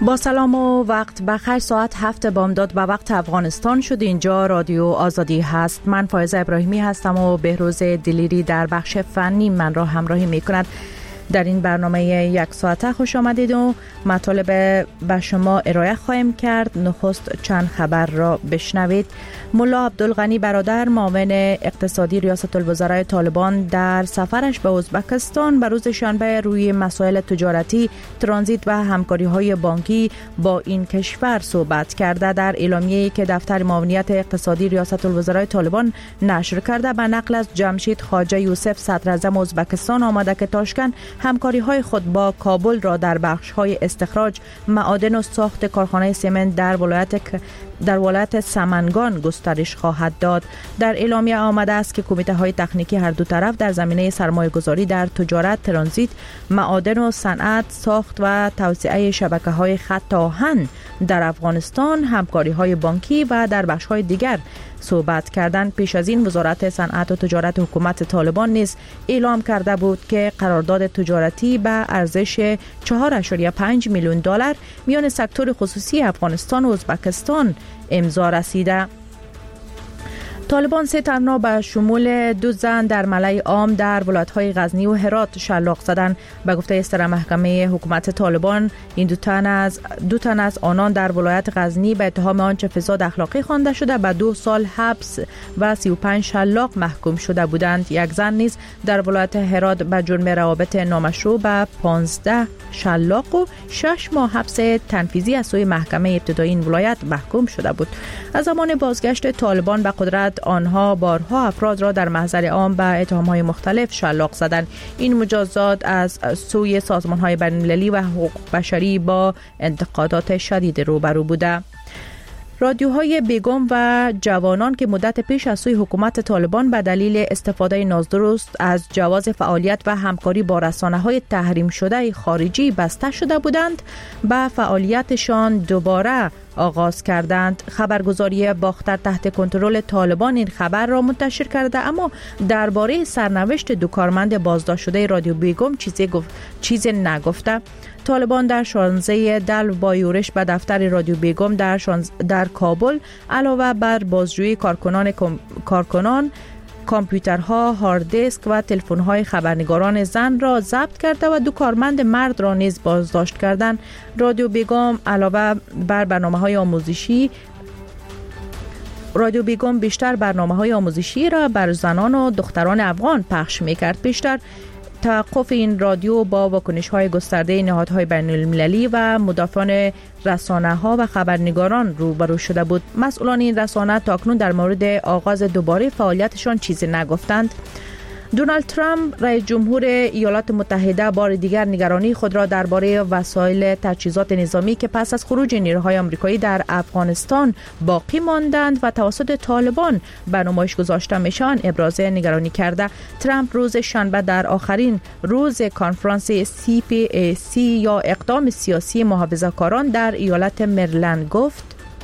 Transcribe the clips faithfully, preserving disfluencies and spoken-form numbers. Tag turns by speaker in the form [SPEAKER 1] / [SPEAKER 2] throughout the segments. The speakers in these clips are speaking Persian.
[SPEAKER 1] با سلام و وقت بخیر. ساعت هفت بامداد به وقت افغانستان شد. اینجا رادیو آزادی هست. من فائزه ابراهیمی هستم و بهروز دلیری در بخش فنی من را همراهی می کند. در این برنامه یک ساعته خوش آمدید و مطالب به شما ارائه خواهیم کرد. نخست چند خبر را بشنوید. ملا عبدالغنی برادر معاون اقتصادی ریاست الوزرای طالبان در سفرش به ازبکستان به روز شنبه روی مسائل تجارتی، ترانزیت و همکاری های بانکی با این کشور صحبت کرده. در اعلامیه‌ای که دفتر معاونیت اقتصادی ریاست الوزرای طالبان نشر کرده به نقل از جمشید خواجه یوسف صدر اعظم ازبکستان آمده که تاشکند همکاری های خود با کابل را در بخش های استخراج معادن و ساخت کارخانه سمنت در ولایت در ولایت سمنگان گسترش خواهد داد. در اعلامیه آمده است که کمیته های تکنیکی هر دو طرف در زمینه سرمایه گذاری در تجارت، ترانزیت، معادن و صنعت، ساخت و توسعه شبکه های خط آهن در افغانستان، همکاری های بانکی و در بخش های دیگر صحبت کردند. پیش از این وزارت صنعت و تجارت حکومت طالبان نیز اعلام کرده بود که قرارداد تجارتی به ارزش چهار ممیز پنج میلیون دلار میان سکتور خصوصی افغانستان و ازبکستان امضا رسیده. طالبان سه تنها به شمول دو زن در ملأ عام در ولایت‌های غزنی و هرات شلاق زدند. به گفته استر محکمه حکومت طالبان این دو تن از دو تن از آنان در ولایت غزنی به اتهام آنچه فساد اخلاقی خوانده شده به دو سال حبس و سی و پنج شلاق محکوم شده بودند. یک زن نیز در ولایت هرات به جرم روابط نامشروع به پانزده شلاق و شش ماه حبس تنفیذی از سوی محکمه ابتدایی این ولایت محکوم شده بود. از زمان بازگشت طالبان به قدرت آنها بارها افراد را در محضر عام به اتهام‌های مختلف شلاق زدند. این مجازات از سوی سازمان‌های بین‌المللی و حقوق بشری با انتقادات شدید روبرو بوده. رادیوهای بیگم و جوانان که مدت پیش از سوی حکومت طالبان به دلیل استفاده نادرست از جواز فعالیت و همکاری با رسانه‌های تحریم شده خارجی بسته شده بودند، به فعالیتشان دوباره آغاز کردند. خبرگزاری باختر تحت کنترل طالبان این خبر را منتشر کرده، اما درباره سرنوشت دو کارمند بازداشت شده رادیو بیگم چیزی گفت چیزی نگفته. طالبان در شانزده دلو با یورش به دفتر رادیو بیگم در در کابل علاوه بر بازجویی کارکنان کم... کارکنان کامپیوترها، هارد دیسک و تلفن‌های خبرنگاران زن را ضبط کرده و دو کارمند مرد را نیز بازداشت کردند. رادیو بیگم علاوه بر برنامه‌های آموزشی رادیو بیگم بیشتر برنامه‌های آموزشی را بر زنان و دختران افغان پخش می‌کرد. بیشتر توقف این رادیو با واکنش‌های گسترده نهادهای بین‌المللی و مدافعان رسانه‌ها و خبرنگاران روبرو شده بود. مسئولان این رسانه تاکنون در مورد آغاز دوباره فعالیتشان چیزی نگفتند. دونالد ترامپ رئیس جمهور ایالات متحده بار دیگر نگرانی خود را درباره وسایل تجهیزات نظامی که پس از خروج نیروهای آمریکایی در افغانستان باقی ماندند و توسط طالبان به نمایش گذاشته میشن ابراز نگرانی کرده. ترامپ روز شنبه در آخرین روز کنفرانس سی پی ای سی یا اقدام سیاسی محافظه‌کاران در ایالت مریلند گفت: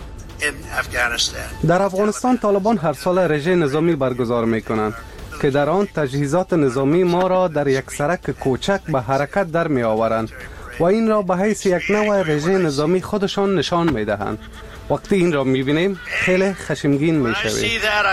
[SPEAKER 2] در افغانستان طالبان هر سال رژه نظامی برگزار میکنند که در آن تجهیزات نظامی ما را در یک سرک کوچک به حرکت در می آورند و این را به حیث یک نوع رژه نظامی خودشان نشان می دهند. وقتی این را می بینیم خیلی خشمگین می شویم.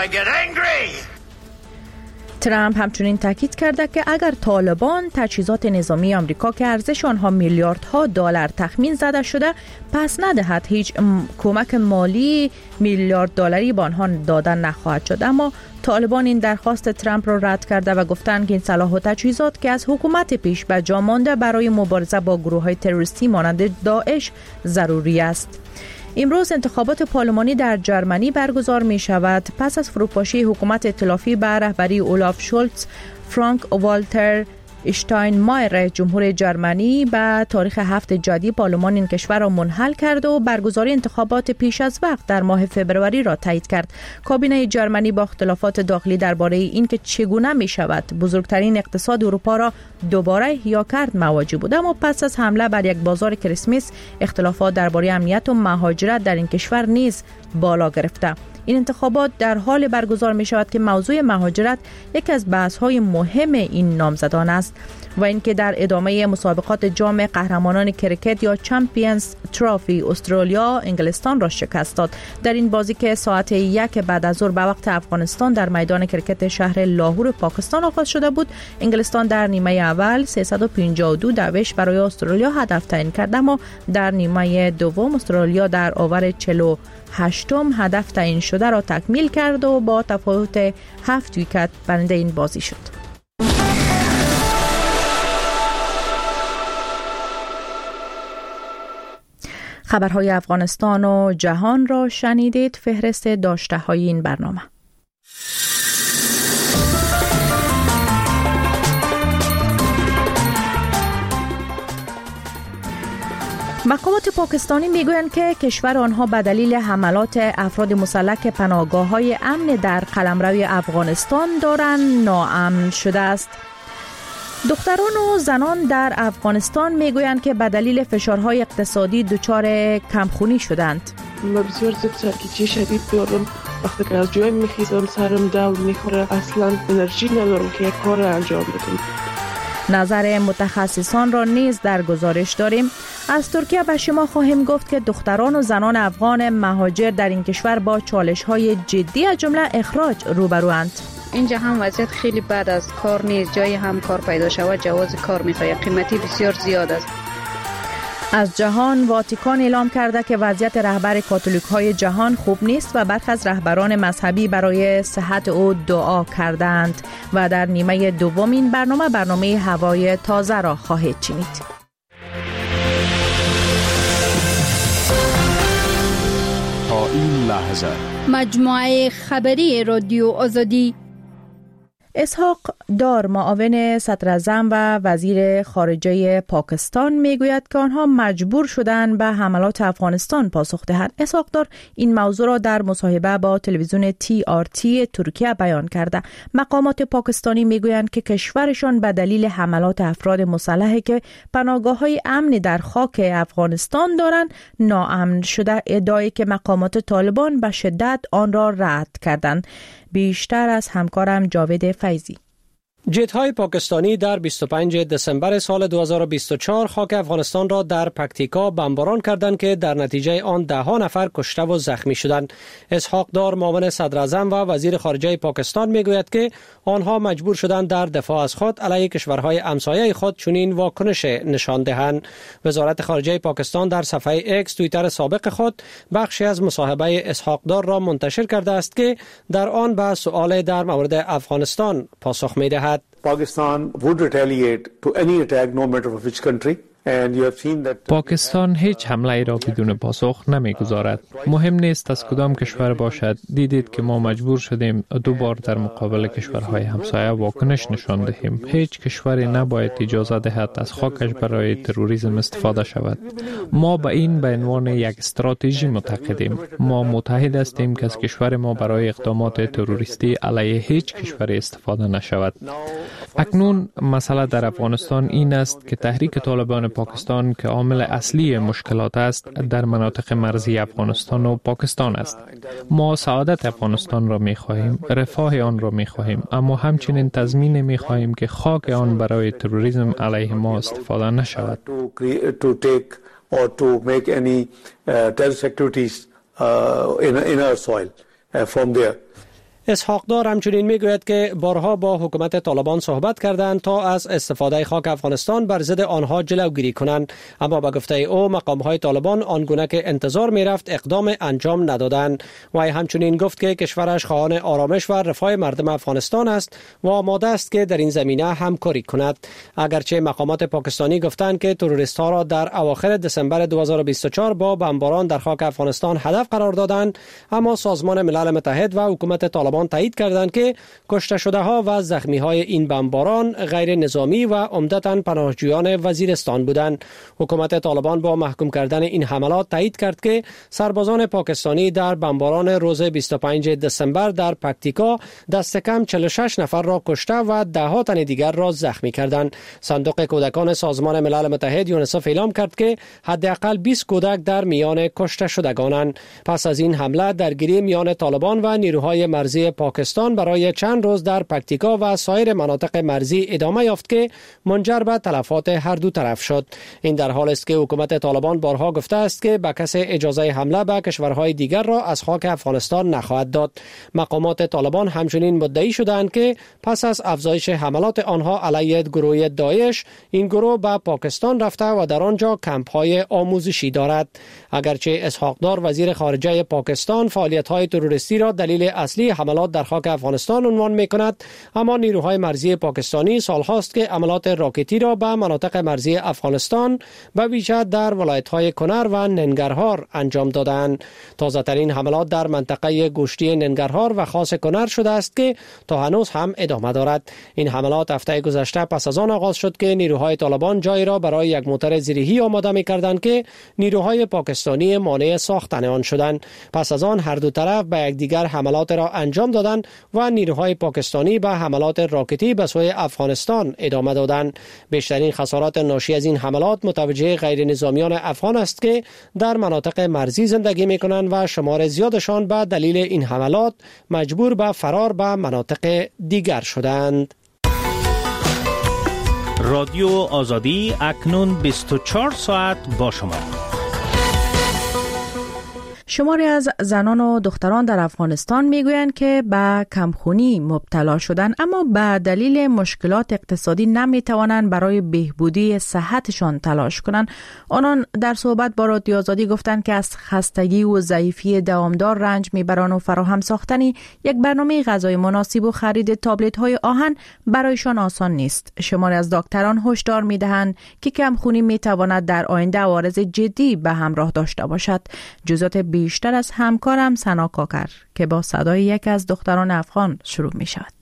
[SPEAKER 1] ترامپ همچنین تاکید کرده که اگر طالبان تجهیزات نظامی آمریکا که ارزش آنها میلیاردها دلار تخمین زده شده پس ندهد، هیچ کمک مالی میلیارد دلاری به آنها دادن نخواهد شد. اما طالبان این درخواست ترامپ را رد کرده و گفتند که این سلاح و تجهیزات که از حکومت پیش به جا مانده برای مبارزه با گروه‌های تروریستی مانند داعش ضروری است. امروز انتخابات پارلمانی در جرمنی برگزار می شود. پس از فروپاشی حکومت ائتلافی به رهبری اولاف شولتز، فرانک والتر اشتاینمایر رئیس جمهور جرمنی به تاریخ هفت جدی پارلمان این کشور را منحل کرد و برگزاری انتخابات پیش از وقت در ماه فوریه را تایید کرد. کابینه جرمنی با اختلافات داخلی درباره اینکه چگونه می شود بزرگترین اقتصاد اروپا را دوباره احیا کرد مواجه بود، اما پس از حمله بر یک بازار کریسمس اختلافات درباره امنیت و مهاجرت در این کشور نیز بالا گرفته. این انتخابات در حال برگزار می شود که موضوع مهاجرت یکی از بحث‌های مهم این نامزدان است. و اینکه در ادامه مسابقات جام قهرمانان کرکت یا چمپیونز ترافی استرالیا انگلستان را شکست داد. در این بازی که ساعت یک بعد از ظهر به وقت افغانستان در میدان کرکت شهر لاهور پاکستان آغاز شده بود، انگلستان در نیمه اول سیصد و پنجاه و دو دویش برای استرالیا هدف تعیین کرد، اما در نیمه دوم استرالیا در آور چهل و هشتم هدف تعیین شده را تکمیل کرد و با تفاوت هفت ویکت برنده این بازی شد. خبرهای افغانستان و جهان را شنیدید. فهرست داشته های این برنامه. مقامات پاکستانی میگویند که کشور آنها به دلیل حملات افراد مسلح که پناهگاه‌های امن در قلمرو افغانستان دارند ناامن شده است. دختران و زنان در افغانستان میگویند که به دلیل فشارهای اقتصادی دچار کمخونی شدند.
[SPEAKER 3] من بسیار زیاد سرگیجه شدید دارم. وقتی که از جای میخیزم سرم دور میخوره، اصلا انرژی ندارم که یک کار را انجام بدم.
[SPEAKER 1] نظر متخصصان را نیز در گزارش داریم. از ترکیه به شما خواهیم گفت که دختران و زنان افغان مهاجر در این کشور با چالش‌های جدی از جمله اخراج روبروند.
[SPEAKER 4] اینجا هم وضعیت خیلی بد است، کار نیست، جای هم کار پیدا شود جواز کار میخواد، قیمتی بسیار زیاد است.
[SPEAKER 1] از جهان، واتیکان اعلام کرده که وضعیت رهبر کاتولیک های جهان خوب نیست و برخی از رهبران مذهبی برای صحت او دعا کردند. و در نیمه دوم این برنامه برنامه هوای تازه را خواهید شنید.
[SPEAKER 5] تا این لحظه
[SPEAKER 6] مجموعه خبری رادیو آزادی.
[SPEAKER 1] اسحاق دار معاون صدراعظم و وزیر خارجه پاکستان میگوید که آنها مجبور شدند به حملات افغانستان پاسخ دهند. اسحاق دار این موضوع را در مصاحبه با تلویزیون تی آر تی ترکیه بیان کرده. مقامات پاکستانی میگویند که کشورشان به دلیل حملات افراد مسلحی که پناهگاه‌های امن در خاک افغانستان دارند ناامن شده، ادعایی که مقامات طالبان به شدت آن را رد کردند. بیشتر از همکارم جاوید فیضی.
[SPEAKER 7] جت‌های پاکستانی در بیست و پنجم دسامبر سال دو هزار و بیست و چهار خاک افغانستان را در پکتیکا بمباران کردند که در نتیجه آن ده ها نفر کشته و زخمی شدند. اسحاق دار معاون صدراعظم و وزیر خارجه پاکستان میگوید که آنها مجبور شدند در دفاع از خود علیه کشورهای همسایه خود چنین واکنش نشان دهند. وزارت خارجه پاکستان در صفحه اکس توییتر سابق خود بخشی از مصاحبه اسحاق دار را منتشر کرده است که در آن به سؤال در مورد افغانستان پاسخ می‌دهد.
[SPEAKER 8] Pakistan would retaliate to any attack no matter of which country.
[SPEAKER 9] پاکستان هیچ حمله ای را بدون پاسخ نمیگذارد. مهم نیست از کدام کشور باشد. دیدید که ما مجبور شدیم دو بار در مقابل کشورهای همسایه واکنش نشان دهیم. هیچ کشوری نباید اجازه دهد از خاکش برای تروریسم استفاده شود. ما به این به عنوان یک استراتژی معتقدیم. ما متحد هستیم که از کشور ما برای اقدامات تروریستی علیه هیچ کشوری استفاده نشود. اکنون مسئله در افغانستان این است که تحریک طالبان پاکستان که عامل اصلی مشکلات است در مناطق مرزی افغانستان و پاکستان است. ما سعادت افغانستان را می خواهیم، رفاه آن را می خواهیم، اما همچنین تضمین می خواهیم که خاک آن برای تروریسم علیه ما استفاده نشود.
[SPEAKER 7] اسحاق دار همچنین میگوید که بارها با حکومت طالبان صحبت کردند تا از استفاده خاک افغانستان بر ضد آنها جلوگیری کنند، اما با گفته او مقام‌های طالبان آنگونه که انتظار میرفت اقدام انجام ندادند. و همچنین گفت که کشورش خواهان آرامش و رفاه مردم افغانستان است و آماده است که در این زمینه همکاری کند. اگرچه مقامات پاکستانی گفتند که تروریست‌ها را در اواخر دسامبر دو هزار و بیست و چهار با بمباران در خاک افغانستان هدف قرار دادند، اما سازمان ملل متحد و حکومت طالبان تایید کردند که کشته شده ها و زخمی های این بمباران غیر نظامی و عمدتاً پناهجویان وزیرستان بودند. حکومت طالبان با محکوم کردن این حملات تایید کرد که سربازان پاکستانی در بمباران روز بیست و پنجم دسامبر در پکتیکا دست کم چهل و شش نفر را کشته و ده ها تن دیگر را زخمی کردند. صندوق کودکان سازمان ملل متحد یونیسف اعلام کرد که حداقل بیست کودک در میان کشته شدگانند. پس از این حمله درگیری میان طالبان و نیروهای مرزی جنگی پاکستان برای چند روز در پکتیکا و سایر مناطق مرزی ادامه یافت که منجر به تلفات هر دو طرف شد. این در حالی است که حکومت طالبان بارها گفته است که به کسی اجازه حمله به کشورهای دیگر را از خاک افغانستان نخواهد داد. مقامات طالبان همچنین مدعی شدند که پس از افزایش حملات آنها علیه گروه داعش، این گروه به پاکستان رفته و در آنجا کمپ‌های آموزشی دارد. اگرچه اسحاق دار وزیر خارجه پاکستان فعالیت‌های تروریستی را دلیل اصلی حملات در خاک افغانستان عنوان می‌کند، اما نیروهای مرزی پاکستانی سال‌هاست که حملات راکتی را به مناطق مرزی افغانستان به ویژه در ولایت‌های کنر و ننگرهار انجام دادند. تازه‌ترین حملات در منطقه گوشتی ننگرهار و خاص کنر شده است که تا هنوز هم ادامه دارد. این حملات هفته گذشته پس از آن آغاز شد که نیروهای طالبان جایی را برای یک موتر زیرهی آماده می‌کردند که نیروهای پاکستانی مانع ساختن آن شدند. پس از آن هر دو طرف به یکدیگر حملات را انجام دادند و نیروهای پاکستانی به حملات راکتی به سوی افغانستان ادامه دادند. بیشترین خسارات ناشی از این حملات متوجه غیر نظامیان افغان است که در مناطق مرزی زندگی می‌کنند و شمار زیادشان به دلیل این حملات مجبور به فرار به مناطق دیگر شدند.
[SPEAKER 10] رادیو آزادی اکنون بیست و چهار ساعت با شما.
[SPEAKER 1] شماری از زنان و دختران در افغانستان میگویند که به کمخونی مبتلا شدند، اما به دلیل مشکلات اقتصادی نمیتوانند برای بهبودی صحتشان تلاش کنند. آنان در صحبت با رادیو آزادی گفتند که از خستگی و ضعیفی دوامدار رنج میبرند و فراهم ساختن یک برنامه غذای مناسب و خرید تابلت های آهن برایشان آسان نیست. شماری از دکتران هشدار میدهند که کمخونی میتواند در آینده عوارض جدی به همراه داشته باشد. جزئیات بیشتر از همکارم سنا کاکر که با صدای یک از دختران افغان شروع می شود.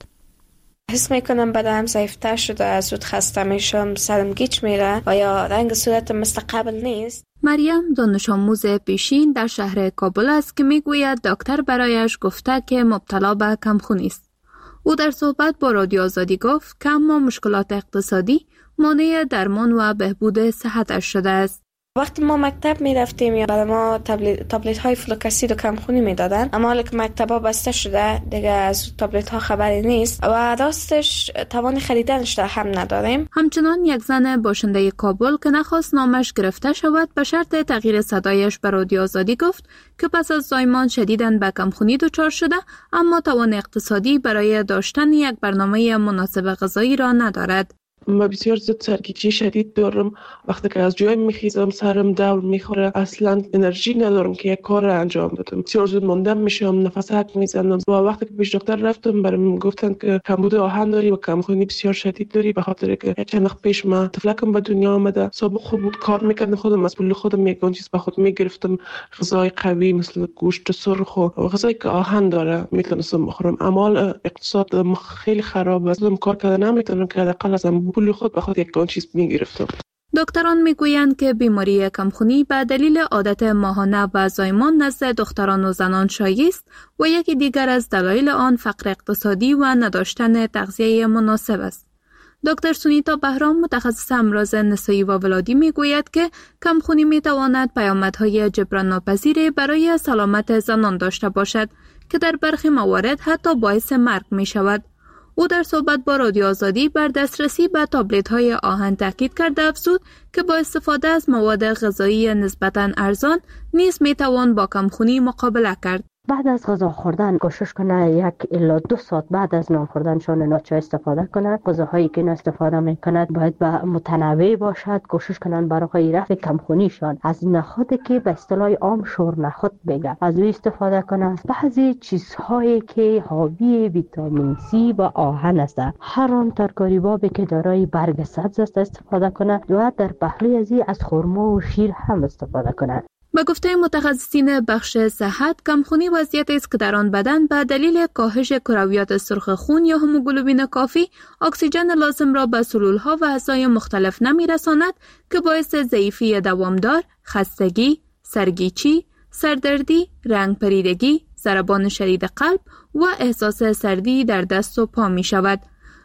[SPEAKER 11] حس میکنم بدنم ضعیفتر شده، زود خسته میشم، سرم گیج میره و یا رنگ صورتم مثل قبل نیست.
[SPEAKER 12] مریم دانش آموز پیشین در شهر کابل است که میگوید دکتر برایش گفته که مبتلا به کمخونی است. او در صحبت با رادیو آزادی گفت که اما مشکلات اقتصادی مانع درمان و بهبود صحتش شده است.
[SPEAKER 11] وقتی ما مکتب می رفتیم یا برای ما تابلت, تابلت های فلوکاسید و کمخونی می دادن، اما حالا که مکتب ها بسته شده دیگه از تابلت ها خبری نیست و راستش توان خریدنش هم نداریم.
[SPEAKER 12] همچنان یک زن باشنده کابل که نخواست نامش گرفته شود به شرط تغییر صدایش به رادیو آزادی گفت که پس از زایمان شدیداً به کمخونی دچار شده، اما توان اقتصادی برای داشتن یک برنامه مناسب غذایی را ندارد.
[SPEAKER 3] من بسیار زیاد سرگیجی شدید دارم. وقتی که از جای میخیزم سرم دور میخوره، اصلا انرژی ندارم که یک کار را انجام بدم. بسیار زود ماندم میشم، نفس حک میزنم و وقتی که پیش دکتر رفتم برام گفتن که کمبود آهن داری و کمخونی بسیار شدید داری، به خاطر که چند وقت پیش من طفلکم به دنیا آمده. سابق خوب بود، کار میکردم، خودم از پول خودم یک چیز به خود میگرفتم، غذای قوی مثل گوشت سرخ و غذایی که آهن داره میتونستم بخورم. اما اقتصاد خیلی خراب است، کار کردن نمیتونم که حداقل از پول خود به خود یک چیز میگرفتم.
[SPEAKER 12] دکتران میگویند که بیماری کمخونی به دلیل عادت ماهانه و زایمان نزد دختران و زنان شایع است و یکی دیگر از دلایل آن فقر اقتصادی و نداشتن تغذیه مناسب است. دکتر سونیتا بهرام متخصص امراض نسایی و ولادی میگوید که کمخونی میتواند پیامدهای جبران ناپذیری برای سلامت زنان داشته باشد که در برخی موارد حتی باعث مرگ می شود. او در صحبت با رادیو آزادی بر دسترسی به تابلت‌های آهن تاکید کرده افزود که با استفاده از مواد غذایی نسبتاً ارزان نیز میتوان با کمخونی مقابله کرد.
[SPEAKER 13] بعد از غذا خوردن کوشش کنه یک الا دو ساعت بعد از نان خوردنشان ناچار استفاده کنند. غذاهایی که استفاده میکنند باید به متنوع باشد. کوشش کنند برای رفع کمخونیشان از نخودی که به اصطلاح عام شور نخود بگه از او استفاده کنند. بعضی چیزهایی که حاوی ویتامین سی و آهن است، هر آن ترکاری بابی که دارای برگ سبز است استفاده کنند و در پهلوی ازی از خرما و شیر هم استفاده کنند.
[SPEAKER 12] به گفته متخصصین بخش صحت، کمخونی وضعیتی است که در آن بدن به دلیل کاهش کرویات سرخ خون یا هموگلوبین کافی اکسیژن لازم را به سلولها و اعضای مختلف نمی‌رساند که باعث ضعیفی دوامدار، خستگی، سرگیچی، سردردی، رنگ پریدگی، ضربان شدید قلب و احساس سردی در دست و پا می شود.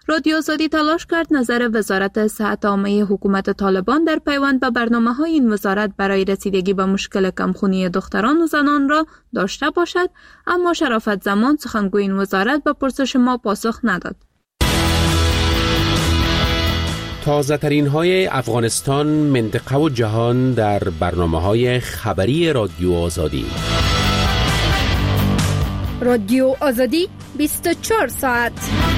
[SPEAKER 12] رادیو آزادی تلاش کرد نظر وزارت صحت عامه حکومت طالبان در پیوند به برنامه‌های این وزارت برای رسیدگی به مشکل کمخونی دختران و زنان را داشته باشد، اما شرافت زمان سخنگوی این وزارت به پرسش ما پاسخ نداد.
[SPEAKER 14] تازه ترین های افغانستان، منطقه و جهان در برنامه های خبری رادیو آزادی.
[SPEAKER 6] رادیو آزادی بیست و چهار ساعت.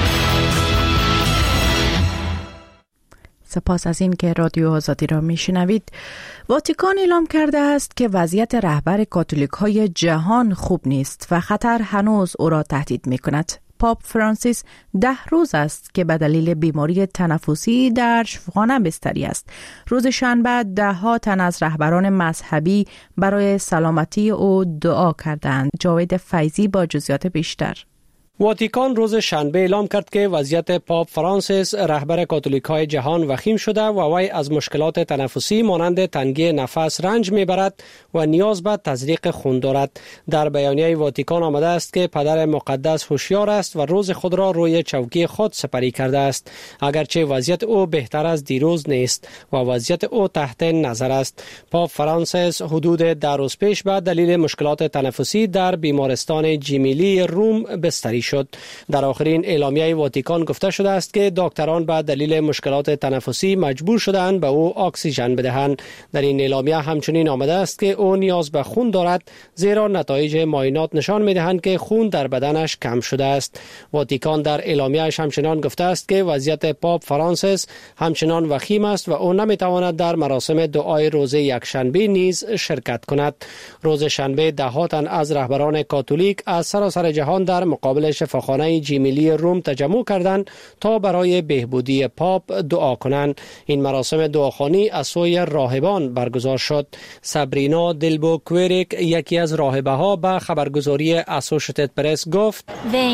[SPEAKER 1] سپاس از این که رادیو آزادی را میشنوید. واتیکان اعلام کرده است که وضعیت رهبر کاتولیک های جهان خوب نیست و خطر هنوز او را تهدید می کند. پاپ فرانسیس ده روز است که به دلیل بیماری تنفسی در شفاخانه بستری است. روز شنبه ده ها تن از رهبران مذهبی برای سلامتی او دعا کردند. جاوید فیضی با جزئیات بیشتر.
[SPEAKER 7] واتیکان روز شنبه اعلام کرد که وضعیت پاپ فرانسیس رهبر کاتولیک‌های جهان وخیم شده و وی از مشکلات تنفسی مانند تنگی نفس رنج میبرد و نیاز به تزریق خون دارد. در بیانیه واتیکان آمده است که پدر مقدس هوشیار است و روز خود را روی چوکی خود سپری کرده است، اگرچه وضعیت او بهتر از دیروز نیست و وضعیت او تحت نظر است. پاپ فرانسیس حدود ده روز پیش به دلیل مشکلات تنفسی در بیمارستان جیمیلی روم بستری شد. در آخرین اعلامیه واتیکان گفته شده است که دکتران به دلیل مشکلات تنفسی مجبور شدند به او اکسیژن بدهند. در این اعلامیه همچنین آمده است که او نیاز به خون دارد، زیرا نتایج معاینات نشان می‌دهند که خون در بدنش کم شده است. واتیکان در اعلامیه‌اش همچنان گفته است که وضعیت پاپ فرانسیس همچنان وخیم است و او نمی‌تواند در مراسم دعای روز یکشنبه نیز شرکت کند. روز شنبه ده ها تن از رهبران کاتولیک از سراسر جهان در مقابل شفاخانه جیمیلی روم تجمع کردند تا برای بهبودی پاپ دعا کنند. این مراسم دعاخوانی از سوی راهبان برگزار شد. سابرینا دلبوکویریک، یکی از راهبه ها، به خبرگزاری اسوشیتد پرس گفت: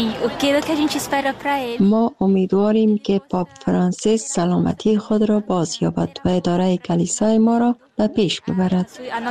[SPEAKER 15] ما امیدواریم که پاپ فرانسیس سلامتی خود را بازیابد و اداره کلیسای ما را به پیش ببرد.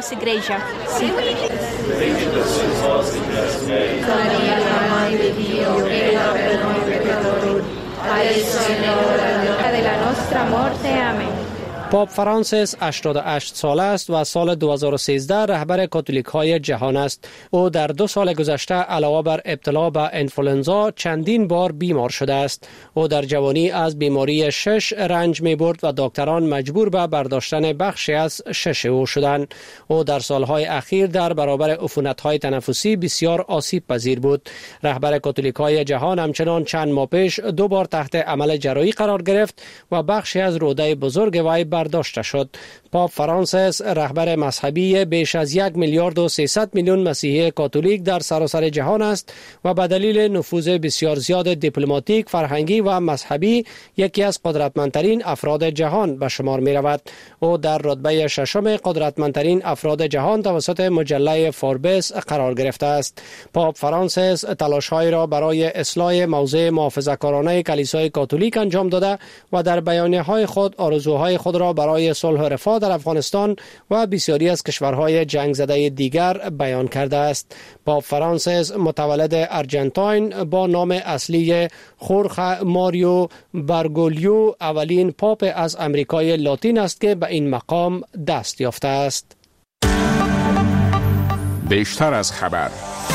[SPEAKER 7] پاپ فرانسیس هشتاد و هشت ساله است و سال دو هزار و سیزده رهبر کاتولیک های جهان است. او در دو سال گذشته علاوه بر ابتلا به انفلوئنزا چندین بار بیمار شده است. او در جوانی از بیماری شش رنج می برد و دکتران مجبور به برداشتن بخشی از شش او شدند. او در سالهای اخیر در برابر عفونت‌های تنفسی بسیار آسیب پذیر بود. رهبر کاتولیک های جهان همچنان چند ماه پیش دو بار تحت عمل جراحی قرار گرفت و بخشی از روده بزرگ وی برداشته شد. پاپ فرانسیس رهبر مذهبی بیش از یک میلیارد و سیصد میلیون مسیحی کاتولیک در سراسر جهان است و به دلیل نفوذ بسیار زیاد دیپلماتیک، فرهنگی و مذهبی یکی از قدرتمندترین افراد جهان به شمار می رود. او در رتبه ششم قدرتمندترین افراد جهان توسط مجله فوربس قرار گرفته است. پاپ فرانسیس تلاش‌های را برای اصلاح موضع محافظه‌کارانه کلیسای کاتولیک انجام داده و در بیانیه‌های خود آرزوهای خود را برای صلح و رفاه در افغانستان و بسیاری از کشورهای جنگ زده دیگر بیان کرده است. پاپ فرانسیس متولد ارجنتاین با نام اصلی خورخ ماریو برگولیو اولین پاپ از امریکای لاتین است که به این مقام دست یافته است.
[SPEAKER 5] بیشتر از خبر.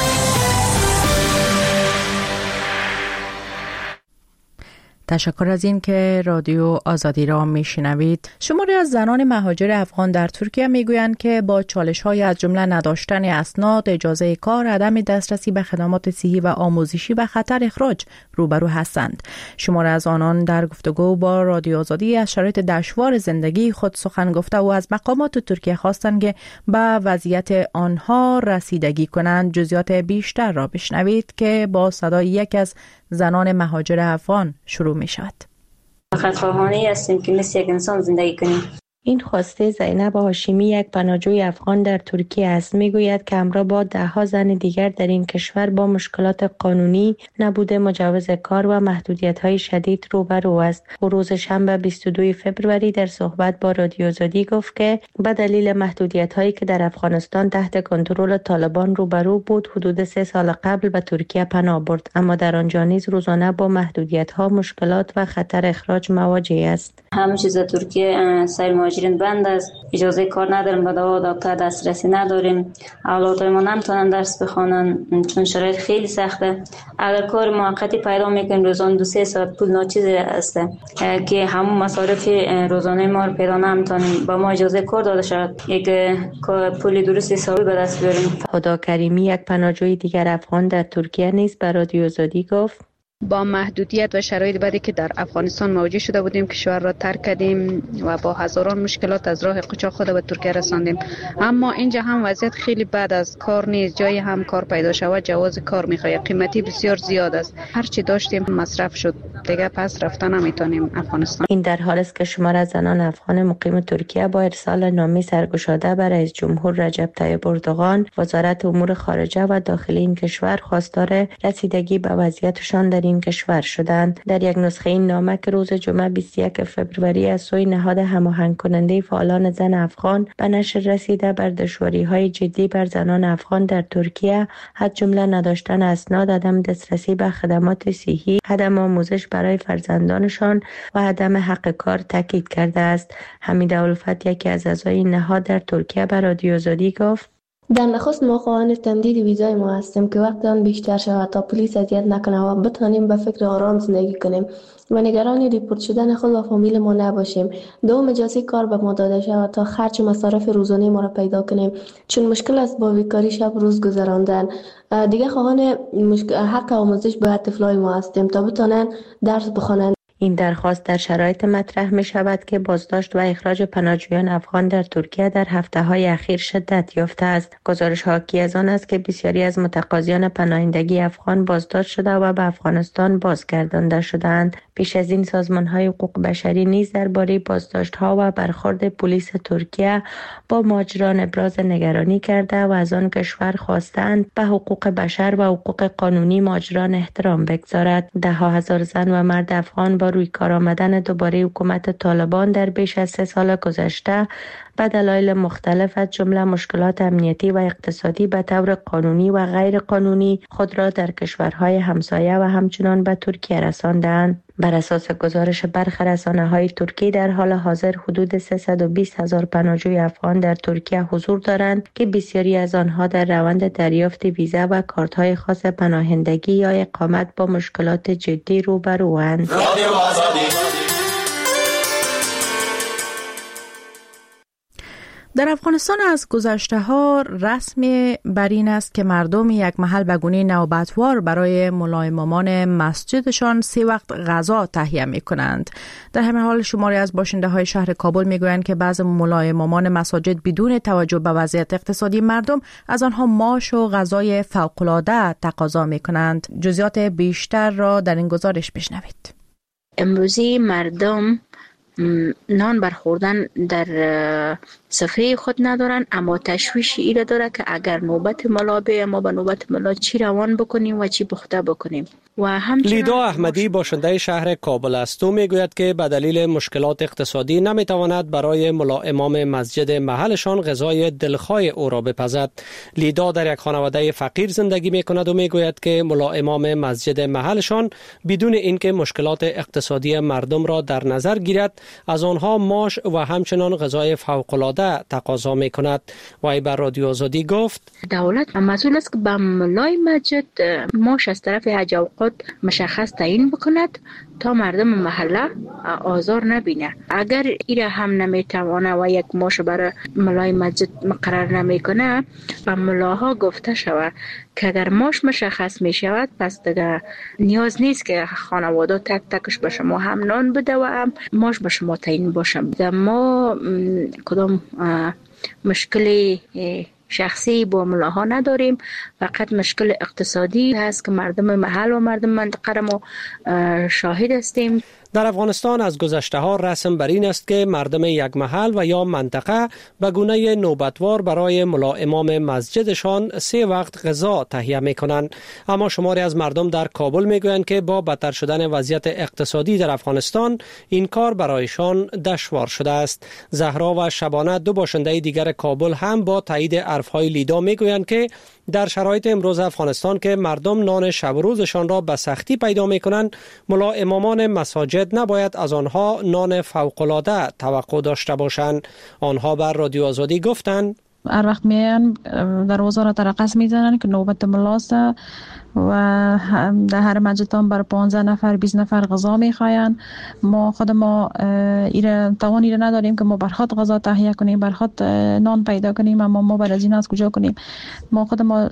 [SPEAKER 1] تشکر از این که رادیو آزادی را میشنوید. شماری از زنان مهاجر افغان در ترکیه میگویند که با چالش‌های از جمله نداشتن اسناد، اجازه کار، عدم دسترسی به خدمات صحی و آموزشی و خطر اخراج روبرو هستند. شماری از آنان در گفتگو با رادیو آزادی از شرایط دشوار زندگی خود سخن گفته و از مقامات ترکیه خواستند که به وضعیت آنها رسیدگی کنند. جزئیات بیشتر را بشنوید که با صدای یک از زنان مهاجر افغان شروع می شود.
[SPEAKER 16] خودخواهانه هستیم که مثل یک انسان زندگی کنیم.
[SPEAKER 13] این خواسته زینب هاشمی یک پناهجوی افغان در ترکیه است. میگوید که همراه با ده ها زن دیگر در این کشور با مشکلات قانونی، نبود مجوز کار و محدودیت‌های شدید روبرو است. او روز شنبه بیست و دوم فوریه در صحبت با رادیو آزادی گفت که به دلیل محدودیت‌هایی که در افغانستان تحت کنترل طالبان روبرو بود، حدود سه سال قبل به ترکیه پناه برد، اما در آنجا نیز روزانه با محدودیت‌ها، مشکلات و خطر اخراج مواجه است.
[SPEAKER 16] همه چیز ترکیه سیر مهاجرین بند است، اجازه کار نداریم، به دوا دکتر دسترسی نداریم، اولادمان نمیتونن درس بخوانن چون شرایط خیلی سخته. اگر کار موقتی پیدا میکنیم روزانه دو سه ساعت پول ناچیزی است که همون مصارف روزانه ما رو پیدا نمیتونیم، با ما اجازه کار داده شود یک پول درست حسابی به دست بیاریم.
[SPEAKER 13] خدا کریمی، یک پناهجوی دیگر افغان در ترکیه نیز به رادیو آزادی گفت
[SPEAKER 4] با محدودیت و شرایط بعدی که در افغانستان مواجه شده بودیم، کشور را ترک کردیم و با هزاران مشکلات از راه قاچاق خود به ترکیه رساندیم. اما اینجا هم وضعیت خیلی بد است، کار نیست، جای هم کار پیدا شود جواز کار میخواد، قیمتی بسیار زیاد است، هر چی داشتیم مصرف شد، دیگه پس رفتن نمیتونیم افغانستان.
[SPEAKER 13] این در حال است که شمار از زنان افغان مقیم ترکیه با ارسال نامه سرگشاده به رئیس جمهور رجب طیب اردوغان، وزارت امور خارجه و داخلی این کشور خواستار رسیدگی به وضعیتشان در این کشور شدند. در یک نسخه این نامه که روز جمعه بیست و یک فوریه از سوی نهاد هماهنگ کننده فعالان زن افغان به نشر رسیده، بر دشواری‌های جدی بر زنان افغان در ترکیه، از جمله نداشتن اسناد، عدم دسترسی به خدمات صحی، عدم آموزش برای فرزندانشان و عدم حق کار تاکید کرده است. حمید اولفت، یکی از اعضای نهاد در ترکیه، به رادیو آزادی گفت
[SPEAKER 17] در نخست ما خواهان تمدید ویزای ما هستیم که وقت آن بیشتر شود تا پلیس اذیت نکنه و بتانیم به فکر آرام زندگی کنیم و نگران ریپورت شدن خود و فامیل ما نباشیم. دوم، اجازه کار به ما داده شود تا خرج مصارف روزانه ما را پیدا کنیم، چون مشکل است با بیکاری شب روز گذراندن. دیگه خواهان حق آموزش به طفلای ما هستیم تا بتانن درس بخوانند.
[SPEAKER 13] این درخواست در شرایط مطرح می شود که بازداشت و اخراج پناهجویان افغان در ترکیه در هفته های اخیر شدت یافته است. گزارش حاکی از آن است که بسیاری از متقاضیان پناهندگی افغان بازداشت شده و به افغانستان بازگردانده شدند. پیش از این سازمان های حقوق بشری نیز درباره بازداشت ها و برخورد پلیس ترکیه با مهاجران ابراز نگرانی کرده و از آن کشور خواستند به حقوق بشر و حقوق قانونی مهاجران احترام بگذارد. ده ها هزار زن و مرد افغان با روی کار آمدن دوباره حکومت طالبان در بیش از سه سال گذشته به دلایل مختلف از جمله مشکلات امنیتی و اقتصادی به طور قانونی و غیر قانونی خود را در کشورهای همسایه و همچنان به ترکیه رساندند. بر اساس گزارش برخی رسانه‌های ترکی، در حال حاضر حدود سیصد و بیست هزار پناهجوی افغان در ترکیه حضور دارند که بسیاری از آنها در روند دریافت ویزا و کارت‌های خاص پناهندگی یا اقامت با مشکلات جدی روبروند.
[SPEAKER 1] در افغانستان از گذشته ها رسمی بر این است که مردم یک محل به گونه نوبتوار برای ملا امامان مسجدشان سه وقت غذا تهیه می کنند. در همین حال شماری از باشنده های شهر کابل می گویند که بعض ملا امامان مساجد بدون توجه به وضعیت اقتصادی مردم از آنها ماش و غذای فوق‌العاده تقاضا می کنند. جزئیات بیشتر را در این گزارش بشنوید.
[SPEAKER 18] امروزی مردم نان برخوردن در سفره خود ندارن، اما تشویش ایره داره که اگر نوبت ملا به ما به نوبت ملا چی روان بکنیم و چی پخته بکنیم. و همچنان
[SPEAKER 7] لیدا احمدی باشنده شهر کابل است. او میگوید که به دلیل مشکلات اقتصادی نمیتواند برای ملا امام مسجد محلشان غذای دلخواه او را بپزد. لیدا در یک خانواده فقیر زندگی میکند و میگوید که ملا امام مسجد محلشان بدون اینکه مشکلات اقتصادی مردم را در نظر گیرد از آنها ماش و همچنان غذای فوق‌العاده تقاضا میکند. و بر رادیو آزادی گفت
[SPEAKER 18] دولت مسئول است که به ملای مسجد ماش از طرف حج اوقات مشخص تعیین بکند تا مردم محله آزار نبینه. اگر ایره هم نمیتوانه و یک ماش برای ملای مسجد مقرر نمیکنه، به ملاها گفته شود که اگر ماش مشخص می شود پس دیگه نیاز نیست که خانواده تک تکش به شما هم نان بده و هم ماش به شما تعیین باشه. ما کدام مشکلی شخصی با ملاها نداریم. فقط مشکل اقتصادی هست که مردم محل و مردم منطقه ما شاهد هستیم.
[SPEAKER 7] در افغانستان از گذشته ها رسم بر این است که مردم یک محل و یا منطقه به گونه نوبتوار برای ملا امام مسجدشان سه وقت غذا تهیه می کنند. اما شماری از مردم در کابل می گویند که با بدتر شدن وضعیت اقتصادی در افغانستان این کار برایشان دشوار شده است. زهرا و شبانه، دو باشنده دیگر کابل، هم با تایید حرفهای لیدا می گویند که در شرایط امروز افغانستان که مردم نان شب و روزشان را به سختی پیدا می کنند، ملا امامان مساجد نباید از آنها نان فوق‌العاده توقع داشته باشند. آنها بر رادیو آزادی گفتند
[SPEAKER 19] هر وقت میان دروازه را ترقص میزنن که نوبت ملاست و در هر مسجد بر پانزده نفر بیست نفر غذا میخواین. ما خود ما ایره توان ایره نداریم که ما برخط غذا تهیه کنیم، برخط نان پیدا کنیم، اما ما بر از این از کجا کنیم؟ ما خود ما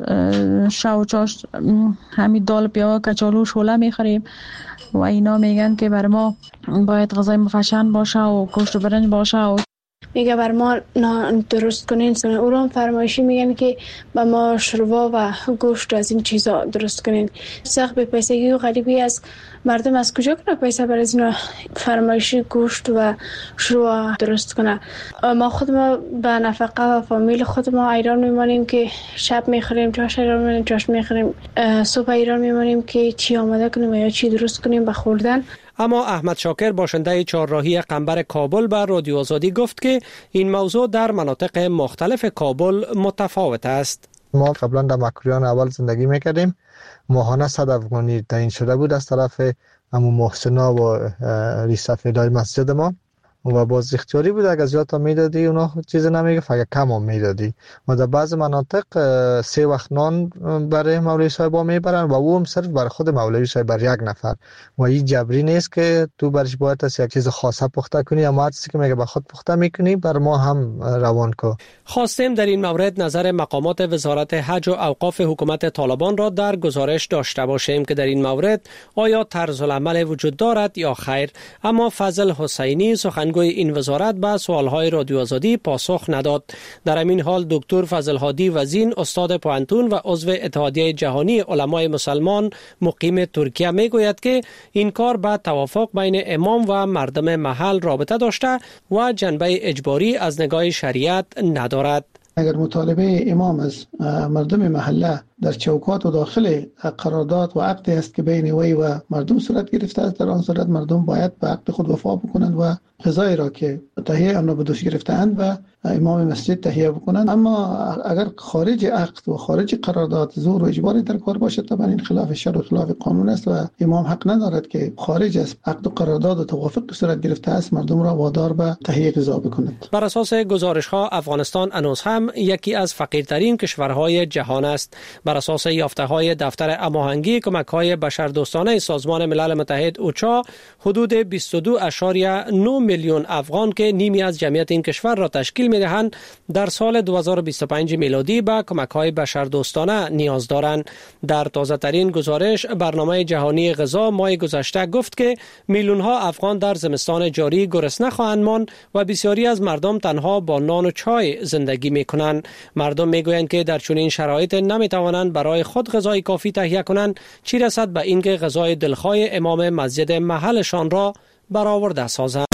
[SPEAKER 19] شو چاش همین دال پیا کچالو شوله میخوریم و اینا میگن که بر ما باید غذای مفشن باشه و گوشت و برنج باشه و
[SPEAKER 17] میگه بر ما درست کنین. او رو هم فرمایشی میگن که با ما شوروا و گوشت از این چیزا درست کنین. سخت به پیسگی و غریبی از مردم از کجا کنه پیسه برای از این فرمایشی گوشت و شوروا درست کنه؟ ما خود ما به نفقه و فامیل خود ما ایران میمانیم که شب میخوریم، چاش ایران میمانیم، چاش میخوریم، صبح ایران میمانیم که چی آماده کنیم یا چی درست کنیم به خوردن.
[SPEAKER 7] اما احمد شاکر، باشنده چهارراهی قنبر کابل، بر رادیو آزادی گفت که این موضوع در مناطق مختلف کابل متفاوت است.
[SPEAKER 20] ما قبلا در مکریان اول زندگی میکردیم، ماهانه صد افغانی تعیین شده بود از طرف همون محسنا و ریسفیدای مسجد ما و باز اختیاری بود، اگر زیاد تا میدادی اونا چیز نمیگه، فقط کم هم میدادی. و در بعض مناطق سه وقت نان برای مولوی صاحبا میبرن و او هم صرف برای خود مولوی صاحب بر یک نفر و این جبری نیست که تو برش باید از یک چیز خاصه پخته کنی، اما چیزی که میگه به خود پخته میکنی بر ما هم روان کو.
[SPEAKER 7] خواستیم در این مورد نظر مقامات وزارت حج و اوقاف حکومت طالبان را در گزارش داشته باشیم که در این مورد آیا طرز العمل وجود دارد یا خیر، اما فضل حسینی سخنگوی این وزارت به سوالهای رادیو آزادی پاسخ نداد. در همین حال دکتر فضل هادی وزین، استاد پوهنتون و عضو اتحادیه جهانی علمای مسلمان مقیم ترکیه، میگوید که این کار به توافق بین امام و مردم محل رابطه داشته و جنبه اجباری از نگاه شریعت ندارد.
[SPEAKER 21] اگر مطالبه امام از مردم محله در چوکات و داخل قرارداد و عقد است که بین وی و مردم صورت گرفته است، در آن صورت مردم باید به عقد خود وفا بکنند و غذای را که تهیه آن را به دوش گرفته‌اند و امام مسجد تهیه بکنند. اما اگر خارج عقد و خارج قرارداد زور و اجباری در کار باشد، طبعا این خلاف شرع و خلاف قانون است و امام حق ندارد که خارج از عقد و قرارداد و توافق صورت گرفته است مردم را وادار به تهیه غذا بکنند.
[SPEAKER 7] بر اساس گزارش ها افغانستان هنوز هم یکی از فقیرترین کشورهای جهان است. بر اساس یافته‌های دفتر هماهنگی کمک‌های بشردوستانه سازمان ملل متحد اوچا، حدود بیست و دو ممیز نه میلیون افغان که نیمی از جمعیت این کشور را تشکیل می‌دهند، در سال دو هزار و بیست و پنج میلادی به کمک‌های بشردوستانه نیاز دارند. در تازه‌ترین گزارش برنامه جهانی غذا ماه گذشته گفت که میلیون‌ها افغان در زمستان جاری گرسنه خواهند ماند و بسیاری از مردم تنها با نان و چای زندگی می‌کنند. مردم می‌گویند که در چنین شرایط نمی‌توانند برای خود غذای کافی تهیه کنند، چی رسد به اینکه غذای دلخواه امام مسجد محلشان را برآورده سازند.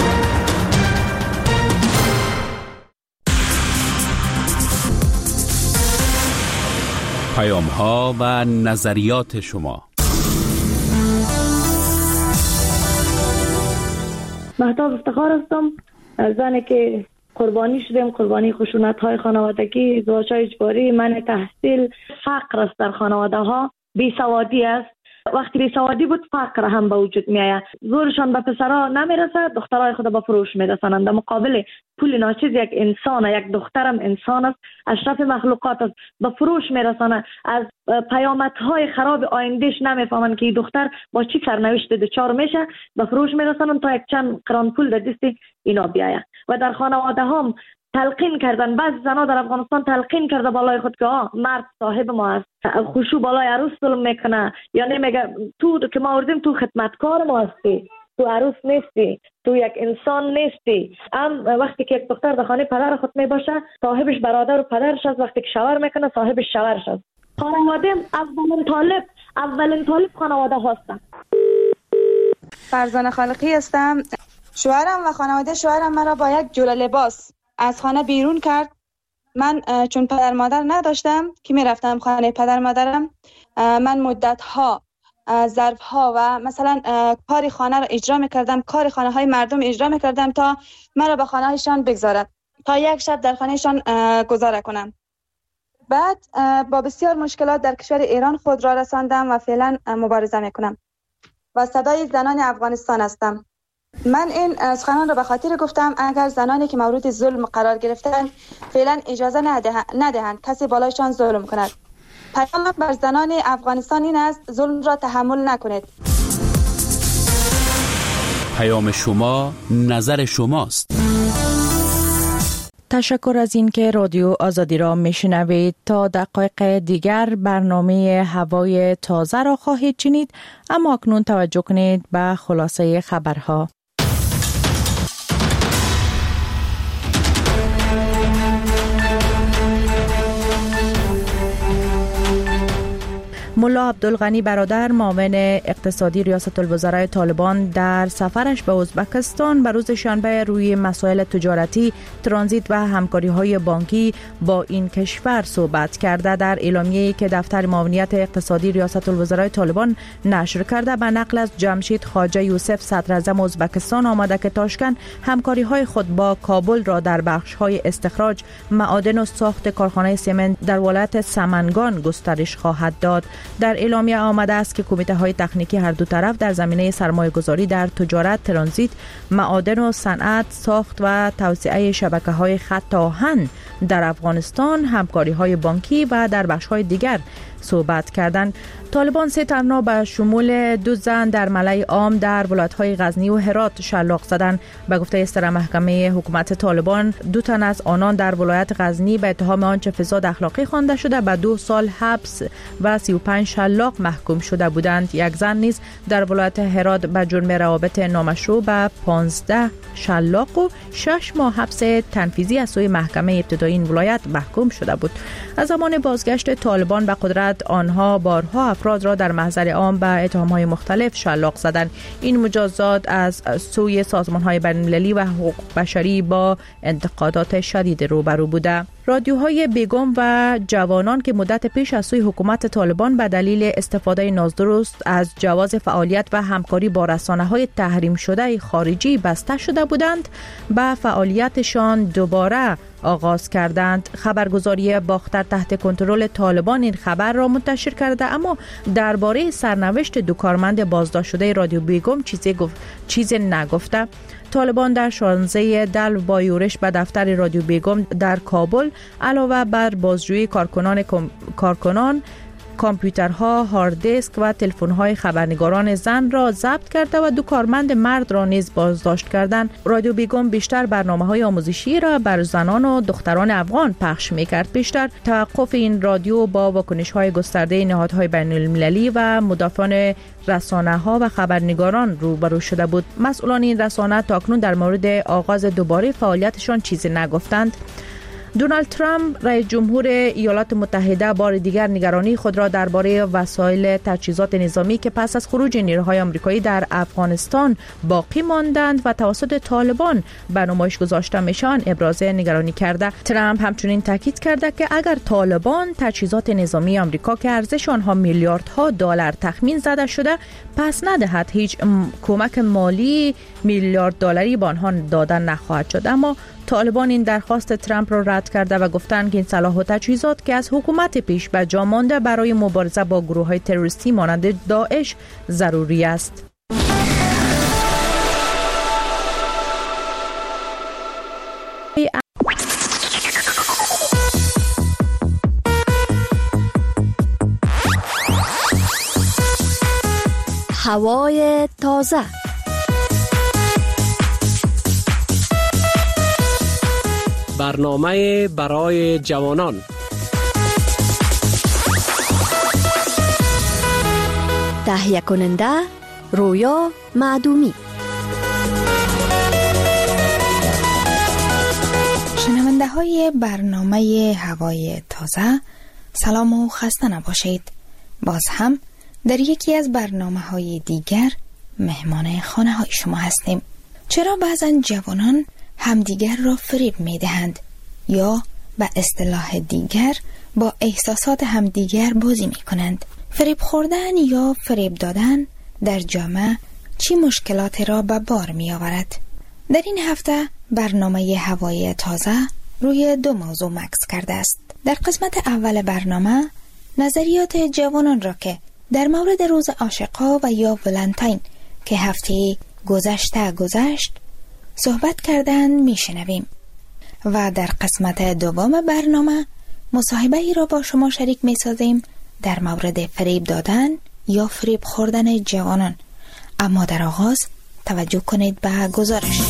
[SPEAKER 14] پیام‌ها و نظریات شما.
[SPEAKER 22] مهتاب افتخار هستم، زنی که قربانی شدیم، قربانی خشونت‌های خانوادگی، ازدواج‌های اجباری، منع تحصیل، فقر است در خانواده‌ها، بیسوادی است. وقتی بیسوادی بود فقر هم به وجود میآید. زورشان به پسرها نمیرسد، دخترای خود به فروش میرسانند. در مقابل پول ناچیز یک انسان، یک دخترم انسان است، اشرف مخلوقات است، به فروش میرسانند. از پیامدهای خراب آیندهش نمیفهمند که این دختر با چی سرنوشت دچار میشه، به فروش میرسانند تا یک چند قران پول در دست اینا بیاید. و در خانواده هم تلقین کردن، بعضی زنها در افغانستان تلقین کرده بالای خود که آه مرد صاحب ما است، خوشو بالای عروس ظلم میکنه، یا نمیگه تو که ما وردیم تو خدمتکار ما هستی، تو عروس نیستی، تو یک انسان نیستی. هم وقتی که یک دختر در خانه پدر خود می باشه صاحبش برادر و پدرش است، وقتی که شوهر میکنه صاحبش شوهرش است. خانواده اولین طالب اولین طالب خانواده هستن.
[SPEAKER 2] فرزانه خالقی هستم. شوهرم و خانواده شوهرم مرا با یک جوله لباس از خانه بیرون کرد. من چون پدر مادر نداشتم که می رفتم خانه پدر مادرم، من مدت ها ظرف ها و مثلا کاری خانه را اجرا می کردم، کاری خانه های مردم اجرا می کردم تا مرا به خانه هایشان بگذارد، تا یک شب در خانه شان گذاره کنم. بعد با بسیار مشکلات در کشور ایران خود را رساندم و فعلا مبارزه می کنم و صدای زنان افغانستان هستم. من این سخنان را به خاطر گفتم اگر زنانی که مورد ظلم قرار گرفتند فعلا اجازه ندهند کسی بالایشان ظلم کند. پیام بر زنان افغانستان این است ظلم را تحمل نکنید.
[SPEAKER 14] پیام شما، نظر شماست.
[SPEAKER 1] تشکر از این که رادیو آزادی را میشنوید. تا دقایق دیگر برنامه هوای تازه را خواهید شنید، اما اکنون توجه کنید به خلاصه خبرها. ملا عبدالغنی برادر معاون اقتصادی ریاست الوزرای طالبان در سفرش به ازبکستان به روز شنبه روی مسائل تجارتی، ترانزیت و همکاری‌های بانکی با این کشور صحبت کرده. در اعلامیه‌ای که دفتر معاونیت اقتصادی ریاست الوزرای طالبان نشر کرده به نقل از جمشید خواجه یوسف صدر اعظم ازبکستان آمده که تاشکند همکاری‌های خود با کابل را در بخش‌های استخراج، معادن و ساخت کارخانه سمنت در ولایت سمنگان گسترش خواهد داد. در اعلامیه آمده است که کمیته های تکنیکی هر دو طرف در زمینه سرمایه گذاری در تجارت، ترانزیت، معادن و صنعت، ساخت و توسعه شبکه های خط آهن در افغانستان، همکاری های بانکی و در بخش های دیگر صحبت کردند. طالبان سه تنها به شمول دو زن در ملأ عام در ولایت‌های غزنی و هرات شلاق زدند. به گفته صدر محکمه حکومت طالبان، دو تن از آنان در ولایت غزنی به اتهام آنچه فساد اخلاقی خوانده شده به دو سال حبس و سی و پنج شلاق محکوم شده بودند. یک زن نیز در ولایت هرات به جرم روابط نامشروع به پانزده شلاق و شش ماه حبس تنفیذی از سوی محکمه ابتدایی این ولایت محکوم شده بود. از زمان بازگشت طالبان به قدرت، آنها بارها افراد را در محضر عام به اتهام‌های مختلف شلاق زدند. این مجازات از سوی سازمان‌های بین‌المللی و حقوق بشری با انتقادات شدید روبرو بوده. رادیوهای بیگم و جوانان که مدت پیش از سوی حکومت طالبان به دلیل استفاده نادرست از جواز فعالیت و همکاری با رسانه‌های تحریم شده خارجی بسته شده بودند، به فعالیتشان دوباره آغاز کردند. خبرگزاری باختر تحت کنترل طالبان این خبر را منتشر کرده، اما درباره سرنوشت دو کارمند بازداشت شده رادیو بیگم چیزی گفت چیزی نگفته. طالبان در شانزده دلو با یورش به دفتر رادیو بیگم در کابل علاوه بر بازجویی کارکنان کم... کارکنان کامپیوترها، هارد دیسک و تلفن‌های خبرنگاران زن را ضبط کرده و دو کارمند مرد را نیز بازداشت کردند. رادیو بیگم بیشتر برنامه‌های آموزشی را بر زنان و دختران افغان پخش می‌کرد. بیشتر توقف این رادیو با واکنش‌های گسترده نهادهای بین‌المللی و مدافعان رسانه‌ها و خبرنگاران روبرو شده بود. مسئولان این رسانه تاکنون در مورد آغاز دوباره فعالیتشان چیزی نگفتند. دونالد ترامپ رئیس جمهور ایالات متحده بار دیگر نگرانی خود را درباره وسایل تجهیزات نظامی که پس از خروج نیروهای آمریکایی در افغانستان باقی ماندند و توسط طالبان به نمایش گذاشته میشن ابراز نگرانی کرده. ترامپ همچنین تاکید کرده که اگر طالبان تجهیزات نظامی آمریکا که ارزش آنها میلیاردها دلار تخمین زده شده پس ندهد، هیچ کمک مالی میلیارد دلاری به آنها داده نخواهد شد. اما طالبان این درخواست ترامپ را رد کرده و گفتند که این سلاح و تجهیزات که از حکومت پیش به جا مانده برای مبارزه با گروه‌های تروریستی مانند داعش ضروری است.
[SPEAKER 6] هوای تازه.
[SPEAKER 7] برنامه برای جوانان.
[SPEAKER 6] تهیه کننده رویا معدومی.
[SPEAKER 8] شنونده های برنامه هوای تازه، سلام و خسته نباشید. باز هم در یکی از برنامه های دیگر مهمان خانه های شما هستیم. چرا بعضا جوانان همدیگر را فریب می دهند یا به اصطلاح دیگر با احساسات همدیگر بازی می کنند؟ فریب خوردن یا فریب دادن در جامعه چی مشکلات را به بار می آورد؟ در این هفته برنامه هوای تازه روی دو موضوع مکس کرده است. در قسمت اول برنامه نظریات جوانان را که در مورد روز عاشقا و یا ولنتاین که هفته گذشته گذشت صحبت کردن می شنویم و در قسمت دوم برنامه مصاحبه ای را با شما شریک می سازیم در مورد فریب دادن یا فریب خوردن جوانان. اما در آغاز توجه کنید به گزارش.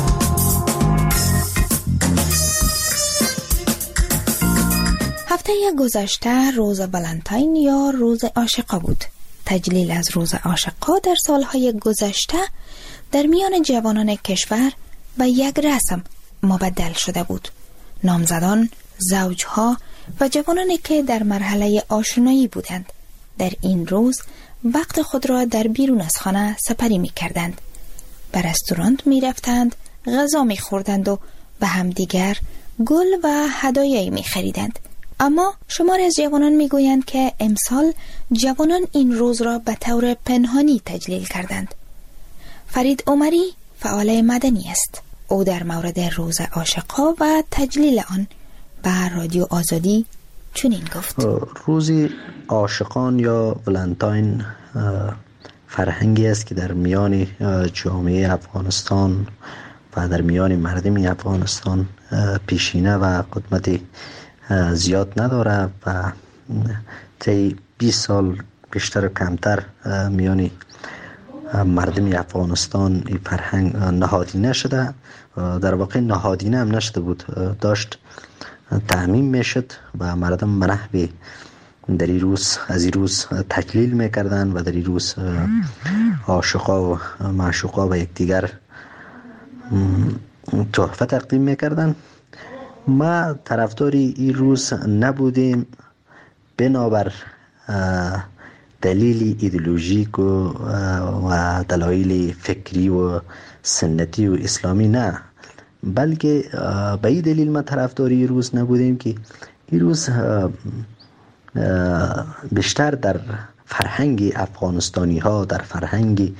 [SPEAKER 8] هفته گذشته روز ولنتاین یا روز عاشقا بود. تجلیل از روز عاشقا در سالهای گذشته در میان جوانان کشور به یک رسم مبدل شده بود. نامزدان، زوجها و جوانانی که در مرحله آشنایی بودند در این روز وقت خود را در بیرون از خانه سپری می کردند. به رستوران می رفتند، غذا می خوردند و به همدیگر گل و هدایایی می خریدند. اما شمار از جوانان می گویند که امسال جوانان این روز را به طور پنهانی تجلیل کردند. فرید عمری فعال مدنی است. او در مورد روز عاشقا و تجلیل آن به رادیو آزادی چنین گفت:
[SPEAKER 9] روز عاشقان یا ولنتاین فرهنگی است که در میان جامعه افغانستان و در میان مردم افغانستان پیشینه و قدمت زیاد نداره و طی بیست سال بیشتر و کمتر میان مردم افغانستان این فرهنگ نهادینه شده. در واقع نهادینه هم نشده بود، داشت تعمیم میشد و مردم منحوی در این روز از این روز تجلیل میکردن و در این روز عاشقا و معشوقا و یکدیگر تحفه تقدیم میکردن. ما طرفداری این روز نبودیم بنابر دلیل ایدئولوژیک و دلایل فکری و سنتی و اسلامی نه، بلکه به این دلیل ما طرفداری این روز نبودیم که این روز بیشتر در فرهنگ افغانستانی ها، در فرهنگ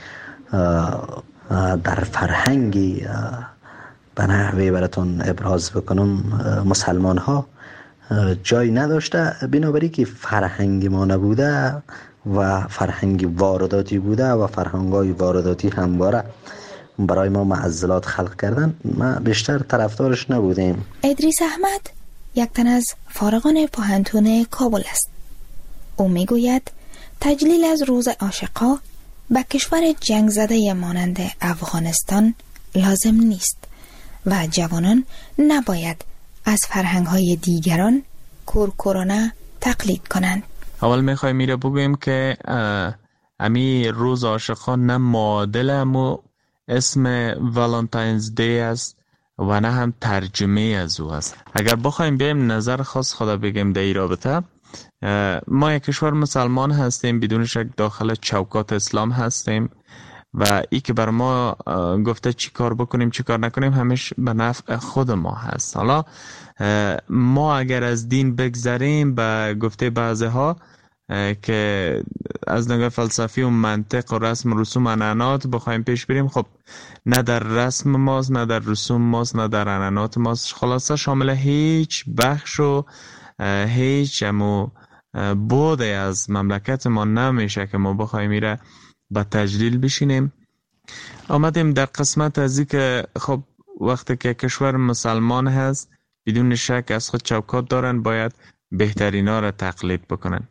[SPEAKER 9] در فرهنگ به نحوی براتون ابراز بکنم مسلمان ها جای نداشته، بنابراین که فرهنگ ما نبوده و فرهنگ وارداتی بوده و فرهنگای وارداتی همواره برای ما معضلات خلق کردن، ما بیشتر طرفدارش نبودیم.
[SPEAKER 8] ادریس احمد یک تن از فارغان پوهنتون کابل است. او میگوید تجلیل از روز عاشقا به کشور جنگ زده مانند افغانستان لازم نیست و جوانان نباید از فرهنگ‌های دیگران کورکورانه تقلید کنند.
[SPEAKER 23] اول میخوایم میره بگویم که امی روز عاشقا نه معادل امو اسم والنتاینز دی است و نه هم ترجمه از او است. اگر بخوایم بیم نظر خاص خدا بگیم در این رابطه، ما یک کشور مسلمان هستیم، بدون شک داخل چوکات اسلام هستیم و ای که بر ما گفته چی کار بکنیم چی کار نکنیم همیشه به نفع خود ما هست. حالا ما اگر از دین بگذریم به گفته بعضی ها که از نگاه فلسفی و منطق و رسم و رسوم عنعنات بخوایم پیش بریم، خب نه در رسم ماست نه در رسوم ماست نه در عنعنات ماست، خلاصه شامل هیچ بخش و هیچ امو بوده از مملکت ما نمیشه که ما بخوایم میره با تجلیل بشینیم. آمدیم در قسمت از این که خب وقتی که کشور مسلمان هست بدون شک از خود چوکات دارن، باید بهترین ها را تقلید بکنن.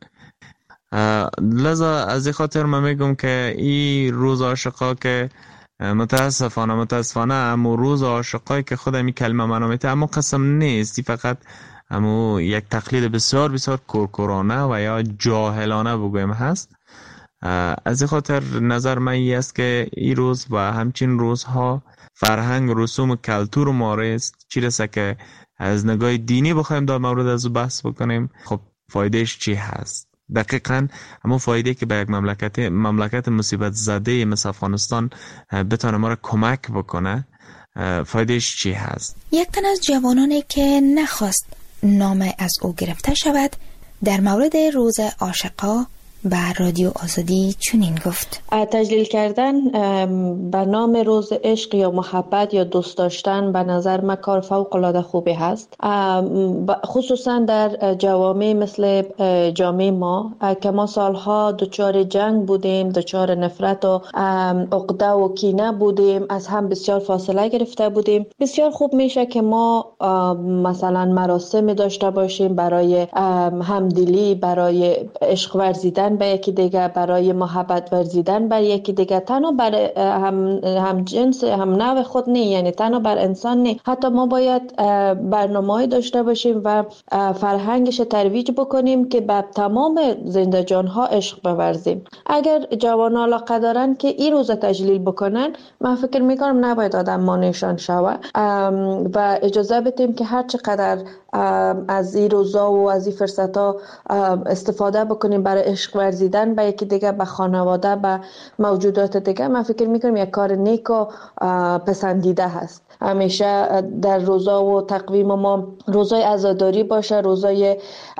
[SPEAKER 23] لذا از این خاطر من میگم که این روز عاشقا که متاسفانه متاسفانه امو روز عاشقایی که خود این کلمه منامیته اما قسم نیست، فقط امو یک تقلید بسیار بسیار کورکورانه و یا جاهلانه بگویم هست. از این خاطر نظر من این است که این روز و همچین روزها فرهنگ رسوم و کلتور ما است، چی رسه که از نگاه دینی بخوایم در مورد از او بحث بکنیم، خب فایدهش چی هست؟ دقیقاً همون فایده که به یک مملکت مملکت مصیبت زده مثل افغانستان بتونه ما را کمک بکنه، فایدهش چی هست؟
[SPEAKER 8] یک تن از جوانانی که نخواست نام از او گرفته شود در مورد روز عاشقا به رادیو آزادی چنین گفت:
[SPEAKER 3] تجلیل کردن به نام روز عشق یا محبت یا دوست داشتن به نظر من کار فوق العاده خوبی هست، خصوصا در جوامع مثل جامعه ما که ما سالها دچار جنگ بودیم، دچار نفرت و عقده و کینه بودیم، از هم بسیار فاصله گرفته بودیم. بسیار خوب میشه که ما مثلا مراسم داشته باشیم برای همدلی، برای عشق ورزیدن به یکی دیگه، برای محبت ورزیدن بر یکی دیگه، تنها بر هم, هم جنس هم نوع خود نه، یعنی تنها بر انسان نه، حتی ما باید برنامه‌ای داشته باشیم و فرهنگش ترویج بکنیم که به تمام زنده جان‌ها عشق بورزیم. اگر جوانان علاقه دارن که این روز تجلیل بکنن، من فکر میکنم نباید آدم مانعشان شوه و اجازه بدیم که هر چقدر از این روزا و از این فرصت‌ها استفاده بکنیم برای عشق ورزیدن به یکی دیگه، به خانواده، به موجودات دیگه. من فکر میکنم یک کار نیک و پسندیده هست. همیشه در روزا و تقویم ما روزای عزاداری باشه، روزای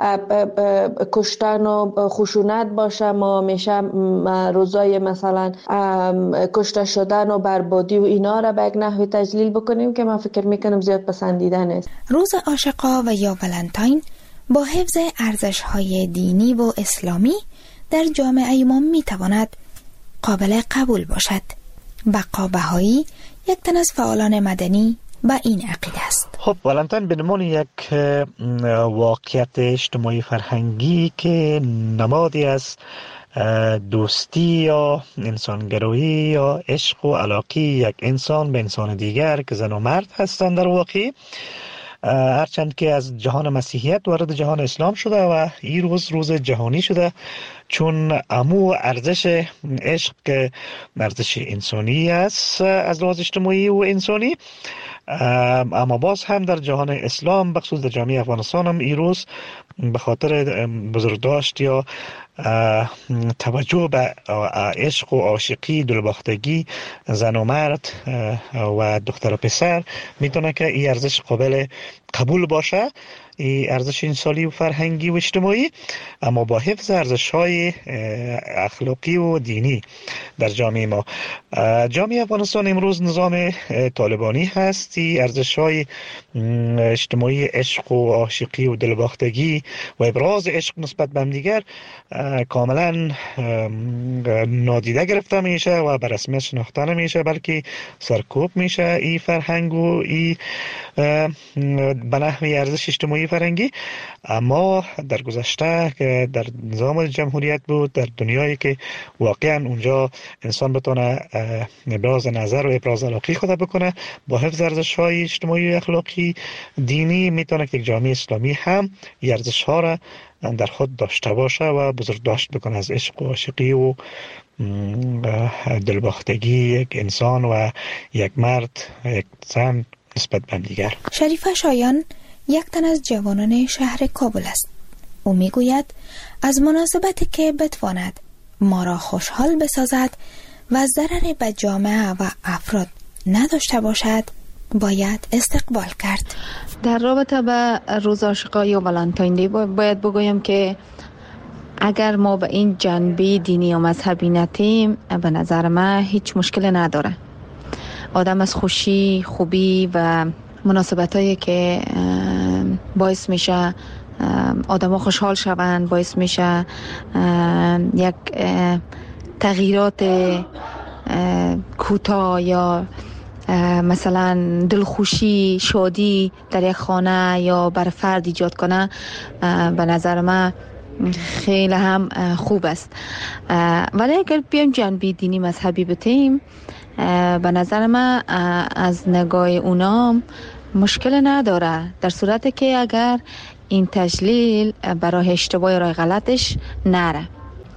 [SPEAKER 3] کشتن و خشونت باشه، ما همیشه روزای مثلا کشته شدن و بربادی و اینا را به یک نحوی تجلیل بکنیم که من فکر میکنم زیاد پسندیده نیست.
[SPEAKER 8] روز عاشقا و یا ولنتاین با حفظ ارزش‌های دینی و اسلامی در جامعه ما میتواند قابل قبول باشد. بقا بهایی یک تن از فعالان مدنی با این عقیده است.
[SPEAKER 10] خب ولنتاین به عنوان یک واقعیت اجتماعی فرهنگی که نمادی از دوستی یا انسانگرایی یا عشق و علاقه یک انسان به انسان دیگر که زن و مرد هستند در واقع، هرچند که از جهان مسیحیت وارد جهان اسلام شده و این روز روز جهانی شده، چون امو ارزش عشق که ارزش انسانی است از لحاظ اجتماعی و انسانی، اما باز هم در جهان اسلام بخصوص در جامعه افغانستان هم این روز به خاطر بزرگداشت یا توجه به عشق و عاشقی، دلباختگی زن و مرد و دختر و پسر میتونه که این ارزش قابل قبول باشه، این ارزش انسانی و فرهنگی و اجتماعی، اما با حفظ ارزش‌های اخلاقی و دینی در جامعه ما. جامعه افغانستان امروز نظام طالبانی هست. این ارزش‌های اجتماعی عشق و عاشقی و دلباختگی و ابراز عشق نسبت به همدیگر کاملا نادیده گرفته میشه و به رسمیت شناخته نمیشه، بلکه سرکوب میشه این فرهنگ و این به نحوی ارزش اجتماعی فرهنگی. اما در گذشته که در نظام جمهوریت بود، در دنیایی که واقعا اونجا انسان بتونه ابراز نظر و ابراز علاقه خود بکنه با حفظ ارزش‌های اجتماعی و اخلاقی دینی، میتونه که یک جامعه اسلامی هم این ارزش‌ها را در خود داشته باشه و بزرگداشت بکنه از عشق و عاشقی و دلباختگی یک انسان و یک مرد یک زن نسبت به دیگر.
[SPEAKER 8] شریفه شایان یک تن از جوانان شهر کابل است. او میگوید از مناسبتی که بتواند ما را خوشحال بسازد و ضرری به جامعه و افراد نداشته باشد باید استقبال کرد.
[SPEAKER 11] در رابطه به روز عاشقا یا ولنتاین دی باید بگویم که اگر ما به این جنبه دینی و مذهبی نتیم، به نظر من هیچ مشکل نداره. آدم از خوشی، خوبی و مناسبتایی که باعث میشه آدم ها خوشحال شوند، باعث میشه یک تغییرات کوتاه یا مثلا دلخوشی، شادی در یک خانه یا بر فرد ایجاد کنه، به نظر من خیلی هم خوب است. ولی اگر بیایم جنبه دینی مذهبی بتیم، به نظر من از نگاه اونا مشکل نداره، در صورتی که اگر این تجلیل برای اشتباه راه غلطش نره.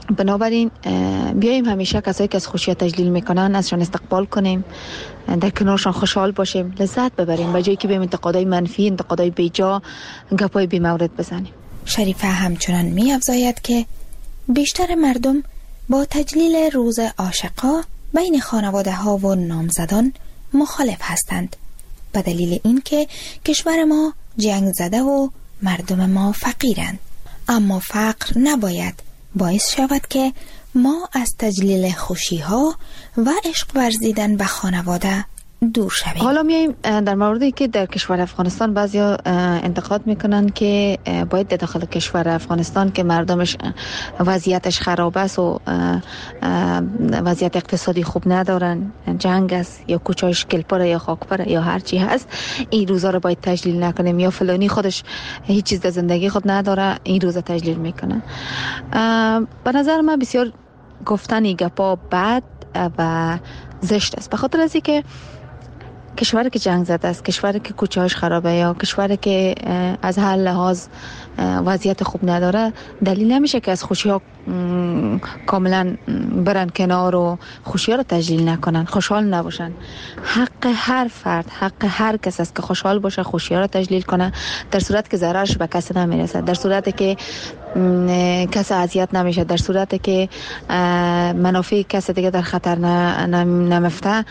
[SPEAKER 11] بنابراین بیاییم همیشه کسایی که از خوشی تجلیل میکنن ازشان استقبال کنیم، در کنارشان خوشحال باشیم، لذت ببریم، به جایی که به انتقادهای منفی، انتقادهای بیجا، گپای بی مورد بزنیم.
[SPEAKER 8] شریفه همچنان می افزاید که بیشتر مردم با تجلیل روز عاشقا بین خانواده ها و نامزدان مخالف هستند، به دلیل اینکه کشور ما جنگ زده و مردم ما فقیرند. اما فقر نباید باعث شود که ما از تجلیل خوشی ها و عشق ورزیدن به خانواده دور شویم.
[SPEAKER 11] حالا میایم در موردی که در کشور افغانستان بعضیا انتقاد میکنن که باید در داخل کشور افغانستان که مردمش وضعیتش خراب است و وضعیت اقتصادی خوب ندارن، جنگ است یا کوچه‌اش گلپره یا خاکپره یا هر چی هست، این روزا رو باید تجلیل نکنیم، یا فلانی خودش هیچ چیز در زندگی خود نداره این روزا تجلیل میکنه. به نظر من بسیار گفتن این گپا بد و زشت است، به خاطر از اینکه کشوری که جنگ زده است، کشوری که کوچه‌اش خرابه یا کشوری که از هر لحاظ وضعیت خوب نداره، دلیل نمیشه که از خوشی ها کاملا برن کنار و خوشی ها رو تجلیل نکنن، خوشحال نباشن. حق هر فرد، حق هر کس است که خوشحال باشه، خوشی ها رو تجلیل کنه، در صورت که ضررش به کسی نمیرسه، در صورتی که کسی اذیت نمیشه، در صورتی که منافع کسی دیگه در خطر نمیفته،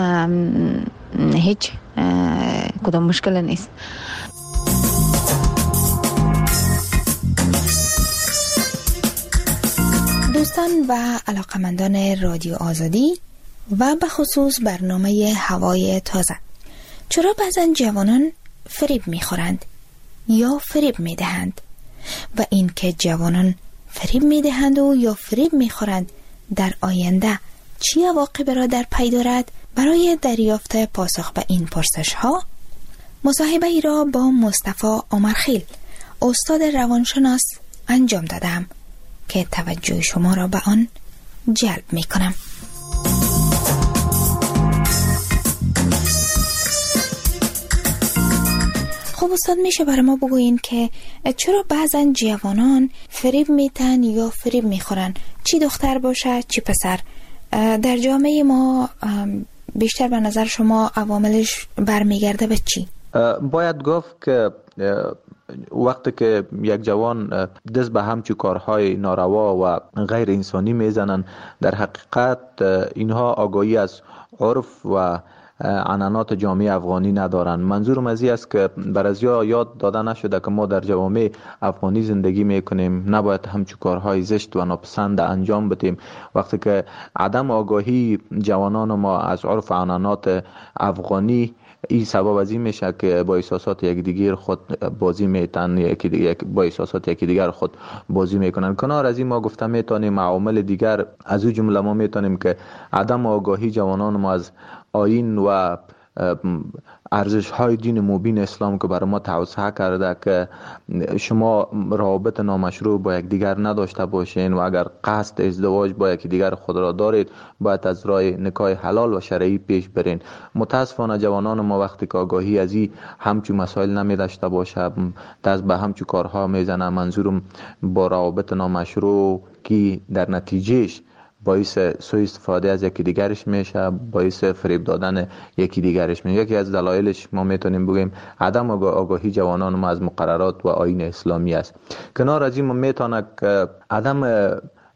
[SPEAKER 11] هیچ کدام مشکل نیست.
[SPEAKER 8] دوستان و علاقمندان رادیو آزادی و به خصوص برنامه هوای تازه، چرا بعضن جوانان فریب میخورند یا فریب میدهند و این که جوانان فریب میدهند و یا فریب میخورند در آینده چی عواقبی را در پی دارد؟ برای دریافت پاسخ به این پرسش ها مصاحبه ای را با مصطفی عمرخیل استاد روانشناس انجام دادم که توجه شما را به آن جلب می کنم. خب استاد، میشه برای ما بگوین که چرا بعضن جوانان فریب میتن یا فریب میخورن، چی دختر باشه چی پسر؟ در جامعه ما بیشتر به نظر شما عواملش برمیگرده به چی؟
[SPEAKER 5] باید گفت که وقتی که یک جوان دست به همچو کارهای ناروا و غیر انسانی میزنن، در حقیقت اینها آگاهی از عرف و عنعنات جامعه افغانی ندارن. منظورم از این است که برازیا یاد داده نشده که ما در جوامع افغانی زندگی میکنیم، نباید همچو کارهای زشت و ناپسند انجام بدیم. وقتی که عدم آگاهی جوانان ما از عرف و عنعنات افغانی، این سبب از این میشه که با احساسات یک دیگر خود بازی میتن، یکی دیگر با احساسات یکی دیگر خود بازی میکنن. کنار از این ما گفته میتونیم عوامل دیگر از او جمله ما میتونیم که عدم آگاهی جوانان ما از آیین و ارزش های دین مبین اسلام که برای ما توسعه کرده که شما روابط نامشروع با یک دیگر نداشته باشین و اگر قصد ازدواج با یک دیگر خود را دارید باید از راه نکاح حلال و شرعی پیش برین. متاسفانه جوانان ما وقتی که آگاهی از این همچو مسائل نمی داشته باشه، دست به همچو کارها میزنه. منظورم با روابط نامشروع که در نتیجهش باعث سوء استفاده از یکی دیگرش میشه، باعث فریب دادن یکی دیگرش میشه. یکی از دلایلش ما میتونیم بگیم عدم آگاهی جوانان ما از مقررات و آیین اسلامی است. کنار از این ما میتونه که عدم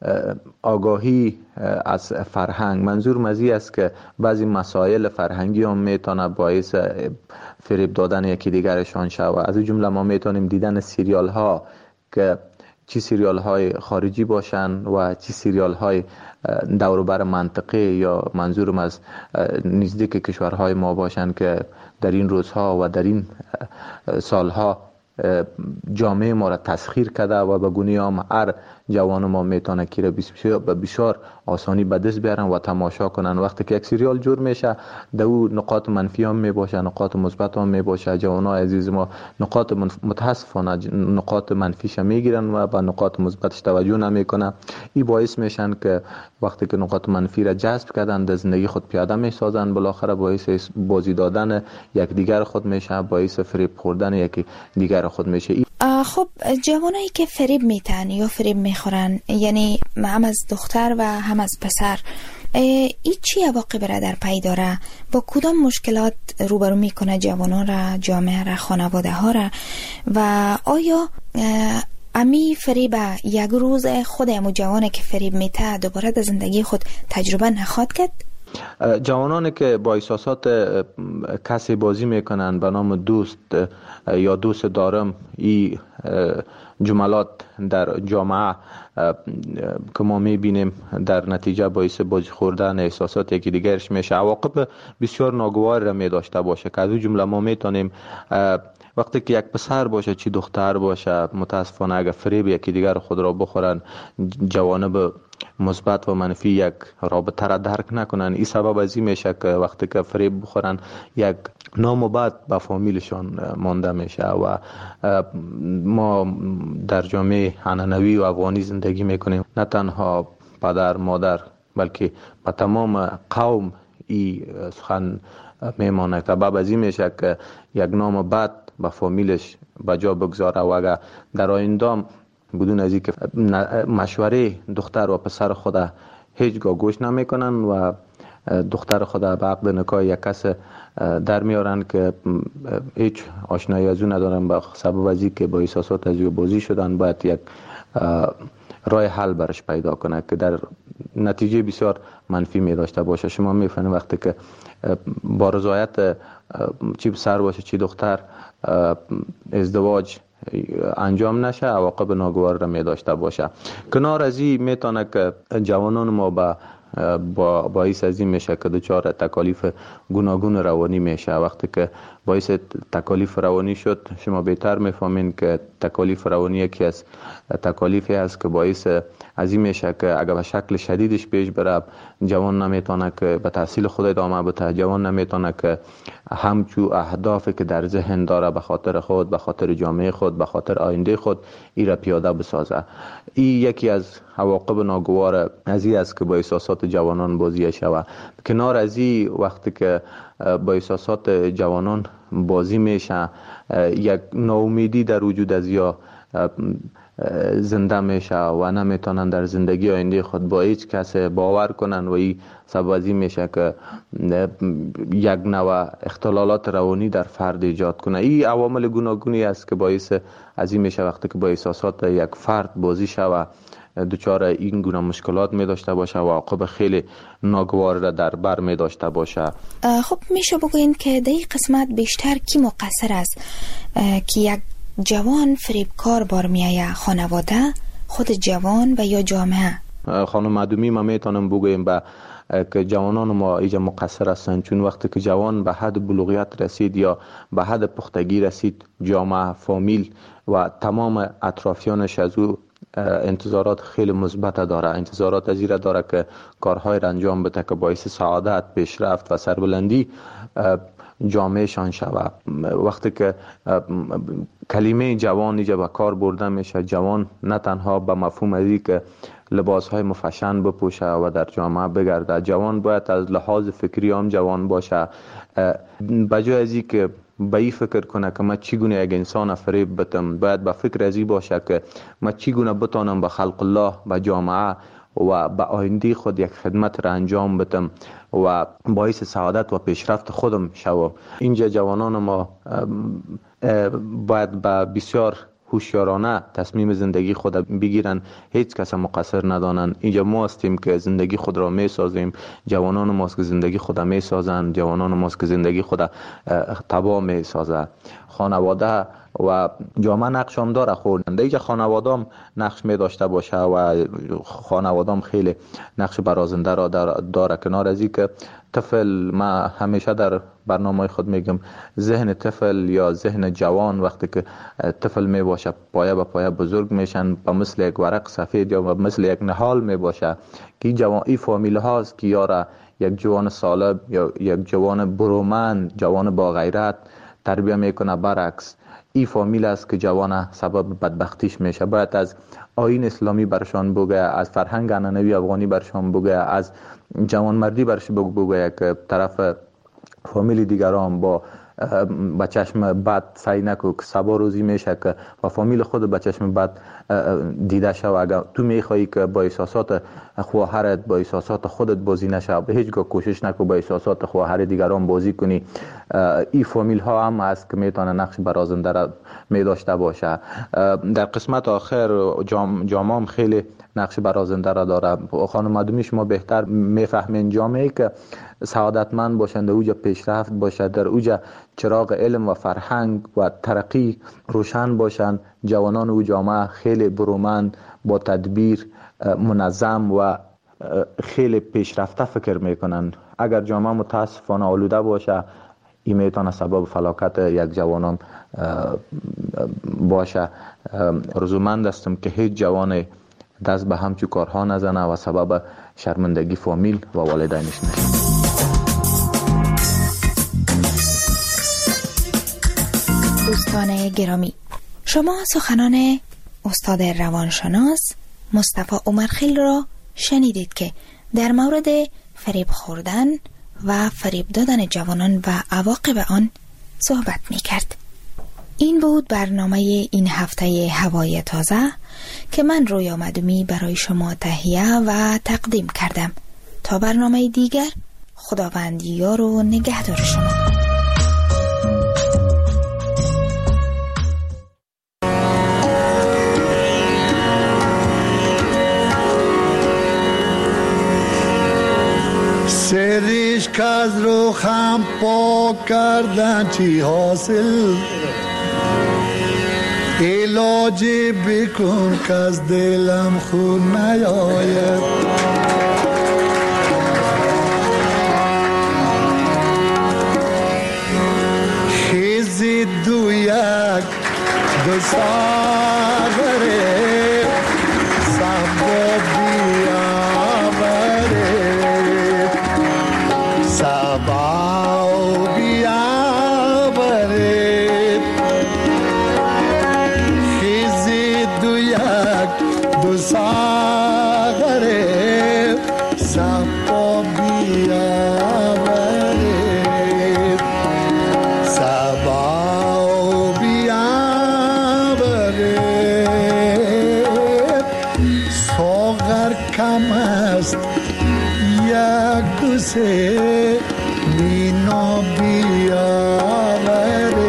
[SPEAKER 5] آگاهی از فرهنگ، منظور مزی است که بعضی مسائل فرهنگی هم میتونه باعث فریب دادن یکی دیگرشان شود. از این جمله ما میتونیم دیدن سریال ها که چی سریال های خارجی باشن و چی سریال های دوروبر منطقه یا منظورم از نزدیک کشورهای ما باشن که در این روزها و در این سالها جامعه ما را تسخیر کرده و به گونه هم هر جوان ما میتونه که را به بسیار آسانی به دست بیارن و تماشا کنن. وقتی که یک سریال جور میشه در او نقاط منفی هم میباشه، نقاط مثبت هم میباشه. جوانای عزیز ما نقاط متاسفانه نقاط منفیش میگیرن و به نقاط مثبتش توجه نمیکنن. این باعث میشن که وقتی که نقاط منفی را جذب کردن در زندگی خود پیاده میسازن، بالاخره باعث بازی دادن یک دیگر خود میشه، باعث فریب خوردن یک دیگر خود میشه.
[SPEAKER 8] خب جوانایی که فریب میتن یا فریب میخورن، یعنی هم از دختر و هم از پسر، ای چی عواقب را در پی داره؟ با کدام مشکلات روبرو میکنه جوانان را، جامعه را، خانواده ها را؟ و آیا امی فریب یک روز خود امو جوانه که فریب میته دوباره در زندگی خود تجربه نخواد کرد؟
[SPEAKER 5] جوانانی که با احساسات کسی بازی میکنن به نام دوست یا دوست دارم، این جملات در جامعه که ما میبینیم در نتیجه باعث بازی خوردن احساسات یکی دیگرش میشه، عواقب بسیار ناگوار را میداشته باشه که از اون جمله ما میتونیم وقتی که یک پسر باشه چی دختر باشه، متاسفانه اگر فریب یکی دیگر خود را بخورن، جوانب مثبت و منفی یک رابطه را درک نکنن، این سبب از این میشه که وقتی که فریب بخورن یک نام بد به فامیلشان مانده میشه. و ما در جامعه عنعنوی و افغانی زندگی میکنیم، نه تنها پدر مادر بلکه به تمام قوم این سخن میمانه. سبب از این میشه که یک نام بد به فامیلش بجا بگذاره و اگر در آینده بدون از اینکه مشوره دختر و پسر خود هیچگاه گوش نمیکنن و دختر خود به عقد نکاح یک کس در میارن که هیچ آشنایی از اون ندارن، به سبب از اینکه با احساسات از او بازی شدن، باید یک راه حل برش پیدا کنه که در نتیجه بسیار منفی می داشته باشه. شما میفهمید وقتی که با رضایت چی پسر باشه چی دختر ازدواج انجام نشه، عواقب ناگوار را می داشته باشه. کنار از این میتونه که جوانان ما با با باعث از این میشه که دچار تکالیف گوناگون روانی میشه. وقتی که باعث تکالیف روانی شد، شما بهتر میفهمین که تکالیف روانی یکی از تکالیفی است که باعث از این میشه که اگر به شکل شدیدش پیش بره، جوان نمیتونه که به تحصیل خود ادامه بده، جوان نمیتونه که همچو اهدافی که در ذهن داره به خاطر خود، به خاطر جامعه خود، به خاطر آینده خود ای را پیاده بسازه. این یکی از عواقب ناگوار از این است که با احساسات جوانان بازی شود. کنار از این وقتی که با احساسات جوانان بازی میشه، یک ناامیدی در وجود از یا زنده میشه و نمیتونن در زندگی آینده خود با هیچ کس باور کنن و این سبب از این میشه که یک نوع اختلالات روانی در فرد ایجاد کنه. این عوامل گوناگونی است که باعث از این میشه وقتی که با احساسات یک فرد بازی شود دچار این گونه مشکلات می داشته باشه و عواقب خیلی ناگوار را در بر می داشته باشه.
[SPEAKER 8] خب میشه بگوین که در این قسمت بیشتر کی مقصر است که یک جوان فریبکار بار میایه؟ خانواده، خود جوان و یا جامعه؟
[SPEAKER 5] خانم معدومی ما میتونم بگویم با که جوانان ما اینجا مقصر هستند، چون وقتی که جوان به حد بلوغیت رسید یا به حد پختگی رسید، جامعه، فامیل و تمام اطرافیانش از او انتظارات خیلی مثبت داره، انتظارات از این داره که کارهای را انجام بده که باعث سعادت، پیشرفت و سربلندی جامعه شان شود. وقتی که کلمه جوان اینجا به کار برده میشه، جوان نه تنها به مفهوم ازی که لباس های مفشن بپوشه و در جامعه بگرده، جوان باید از لحاظ فکری هم جوان باشه، بجای ازی که به این فکر کنه که من چگونه یک انسان فریب بتم، باید به فکر ازی باشه که من چگونه بتانم به خلق الله، به جامعه و به آینده خود یک خدمت را انجام بدم و باعث سعادت و پیشرفت خودم شوم. اینجا جوانان ما باید به بسیار هوشیارانه تصمیم زندگی خود بگیرن، هیچ کس مقصر ندانن. اینجا ما هستیم که زندگی خود را می سازیم، جوانان ماست که زندگی خود می سازن، جوانان ماست که زندگی خود تباه می سازن. خانواده و جامعه نقش هم داره، خورنده اینجا خانواده هم نقش می داشته باشه و خانواده هم خیلی نقش برازنده را داره. کنار از این که طفل، ما همیشه در برنامه خود میگم ذهن طفل یا ذهن جوان وقتی که طفل می باشه پایه به پایه بزرگ میشن، با مثل یک ورق سفید یا مثل یک نهال می باشه که جوان ای فامیل هاست که یاره یک جوان سالم یا یک جوان برومند، جوان با غیرت تربیه میکنه. برعکس این فامیل است که جوان سبب بدبختیش میشه. باید از آیین اسلامی برشان بگه، از فرهنگ عنعنوی افغانی برشان بگه، از جوانمردی برش بگه که طرف فامیل دیگران با به چشم بد سعی نکو که سبا روزی میشه که و فامیل خود به چشم بد دیده شو. اگر تو میخوایی که با احساسات خواهرت با احساسات خودت بازی نشه، به هیچ گاه کوشش نکو با احساسات خواهر دیگران بازی کنی. این فامیل ها هم هست که میتونه نقش برازنده را می داشته باشه. در قسمت آخر جام جامام خیلی نقش برازنده را داره. خانم مدومی شما بهتر میفهمین جامعه که سعادتمند باشند، در اوجا پیشرفت باشد، در اوجا چراغ علم و فرهنگ و ترقی روشن باشند، جوانان او جامعه خیلی برومند، با تدبیر، منظم و خیلی پیشرفته فکر میکنن. اگر جامعه متاسفانه آلوده باشه، این میتونه سبب فلاکت یک جوانان باشه. رضامند هستم که هیچ جوان دست به همچو کارها نزنه و سبب شرمندگی فامیل و والدینش نشه.
[SPEAKER 8] دوستان گرامی، شما سخنان استاد روانشناس مصطفی عمرخیل را شنیدید که در مورد فریب خوردن و فریب دادن جوانان و عواقب آن صحبت می کرد. این بود برنامه این هفته هوای تازه که من رویا مدومی برای شما تهیه و تقدیم کردم. تا برنامه دیگر، خداوند یار و نگهدار شما.
[SPEAKER 12] سریش که از رو خم پاک کردن چی حاصل، علاج بکن که از دلم خون نیاید. خیزی دو یک دو ساغره سبا بیاوره، سبا بیاوره. خیزی دو یک دو ساغره سبا بیاوره، سبا بیاوره. ساغر کم است یک دو سه مینا بیاوره،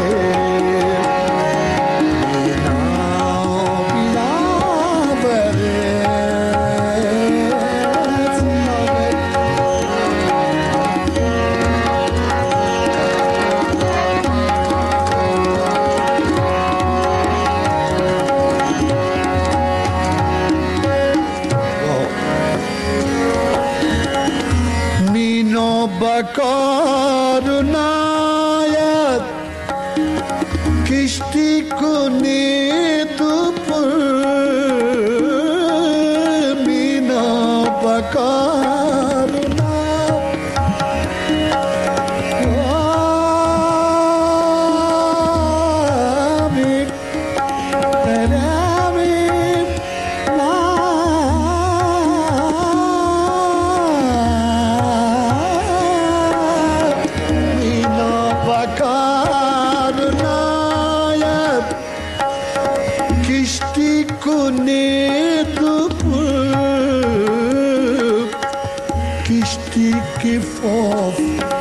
[SPEAKER 12] بکار ناید کشتی کنی تو پر مینا بکار کشتی که فوف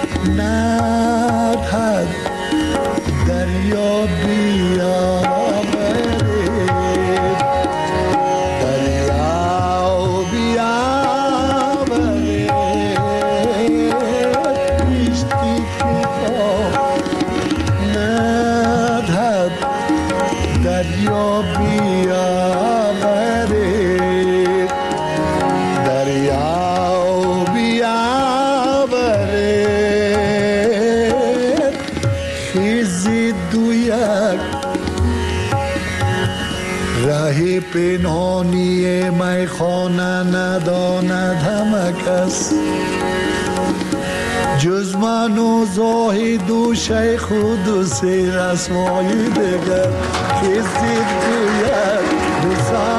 [SPEAKER 12] ندهد دریا بیاوره، دریا بیاوره. کشتی که فوف ندهد دریا بیاوره، دریا راهی پنهانی میخانه نداند همه کس، جز من و زاهد و شیخ و دو سه رسمای دیگر. کسی دوید دو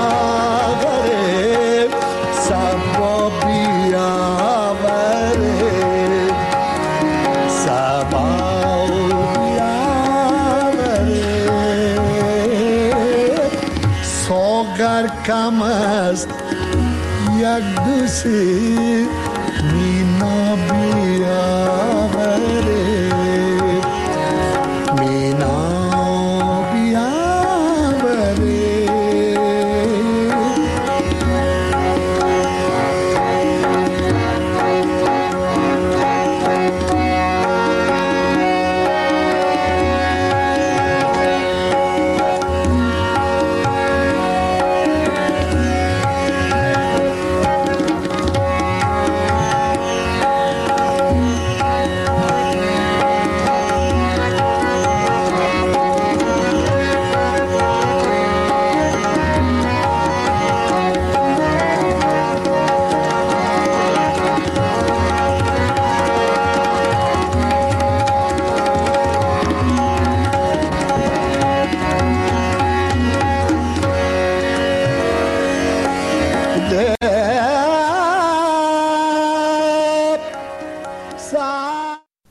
[SPEAKER 12] ساغره سبا بیاوره، سبا بیاوره. کم است یک دوسی می نابیاور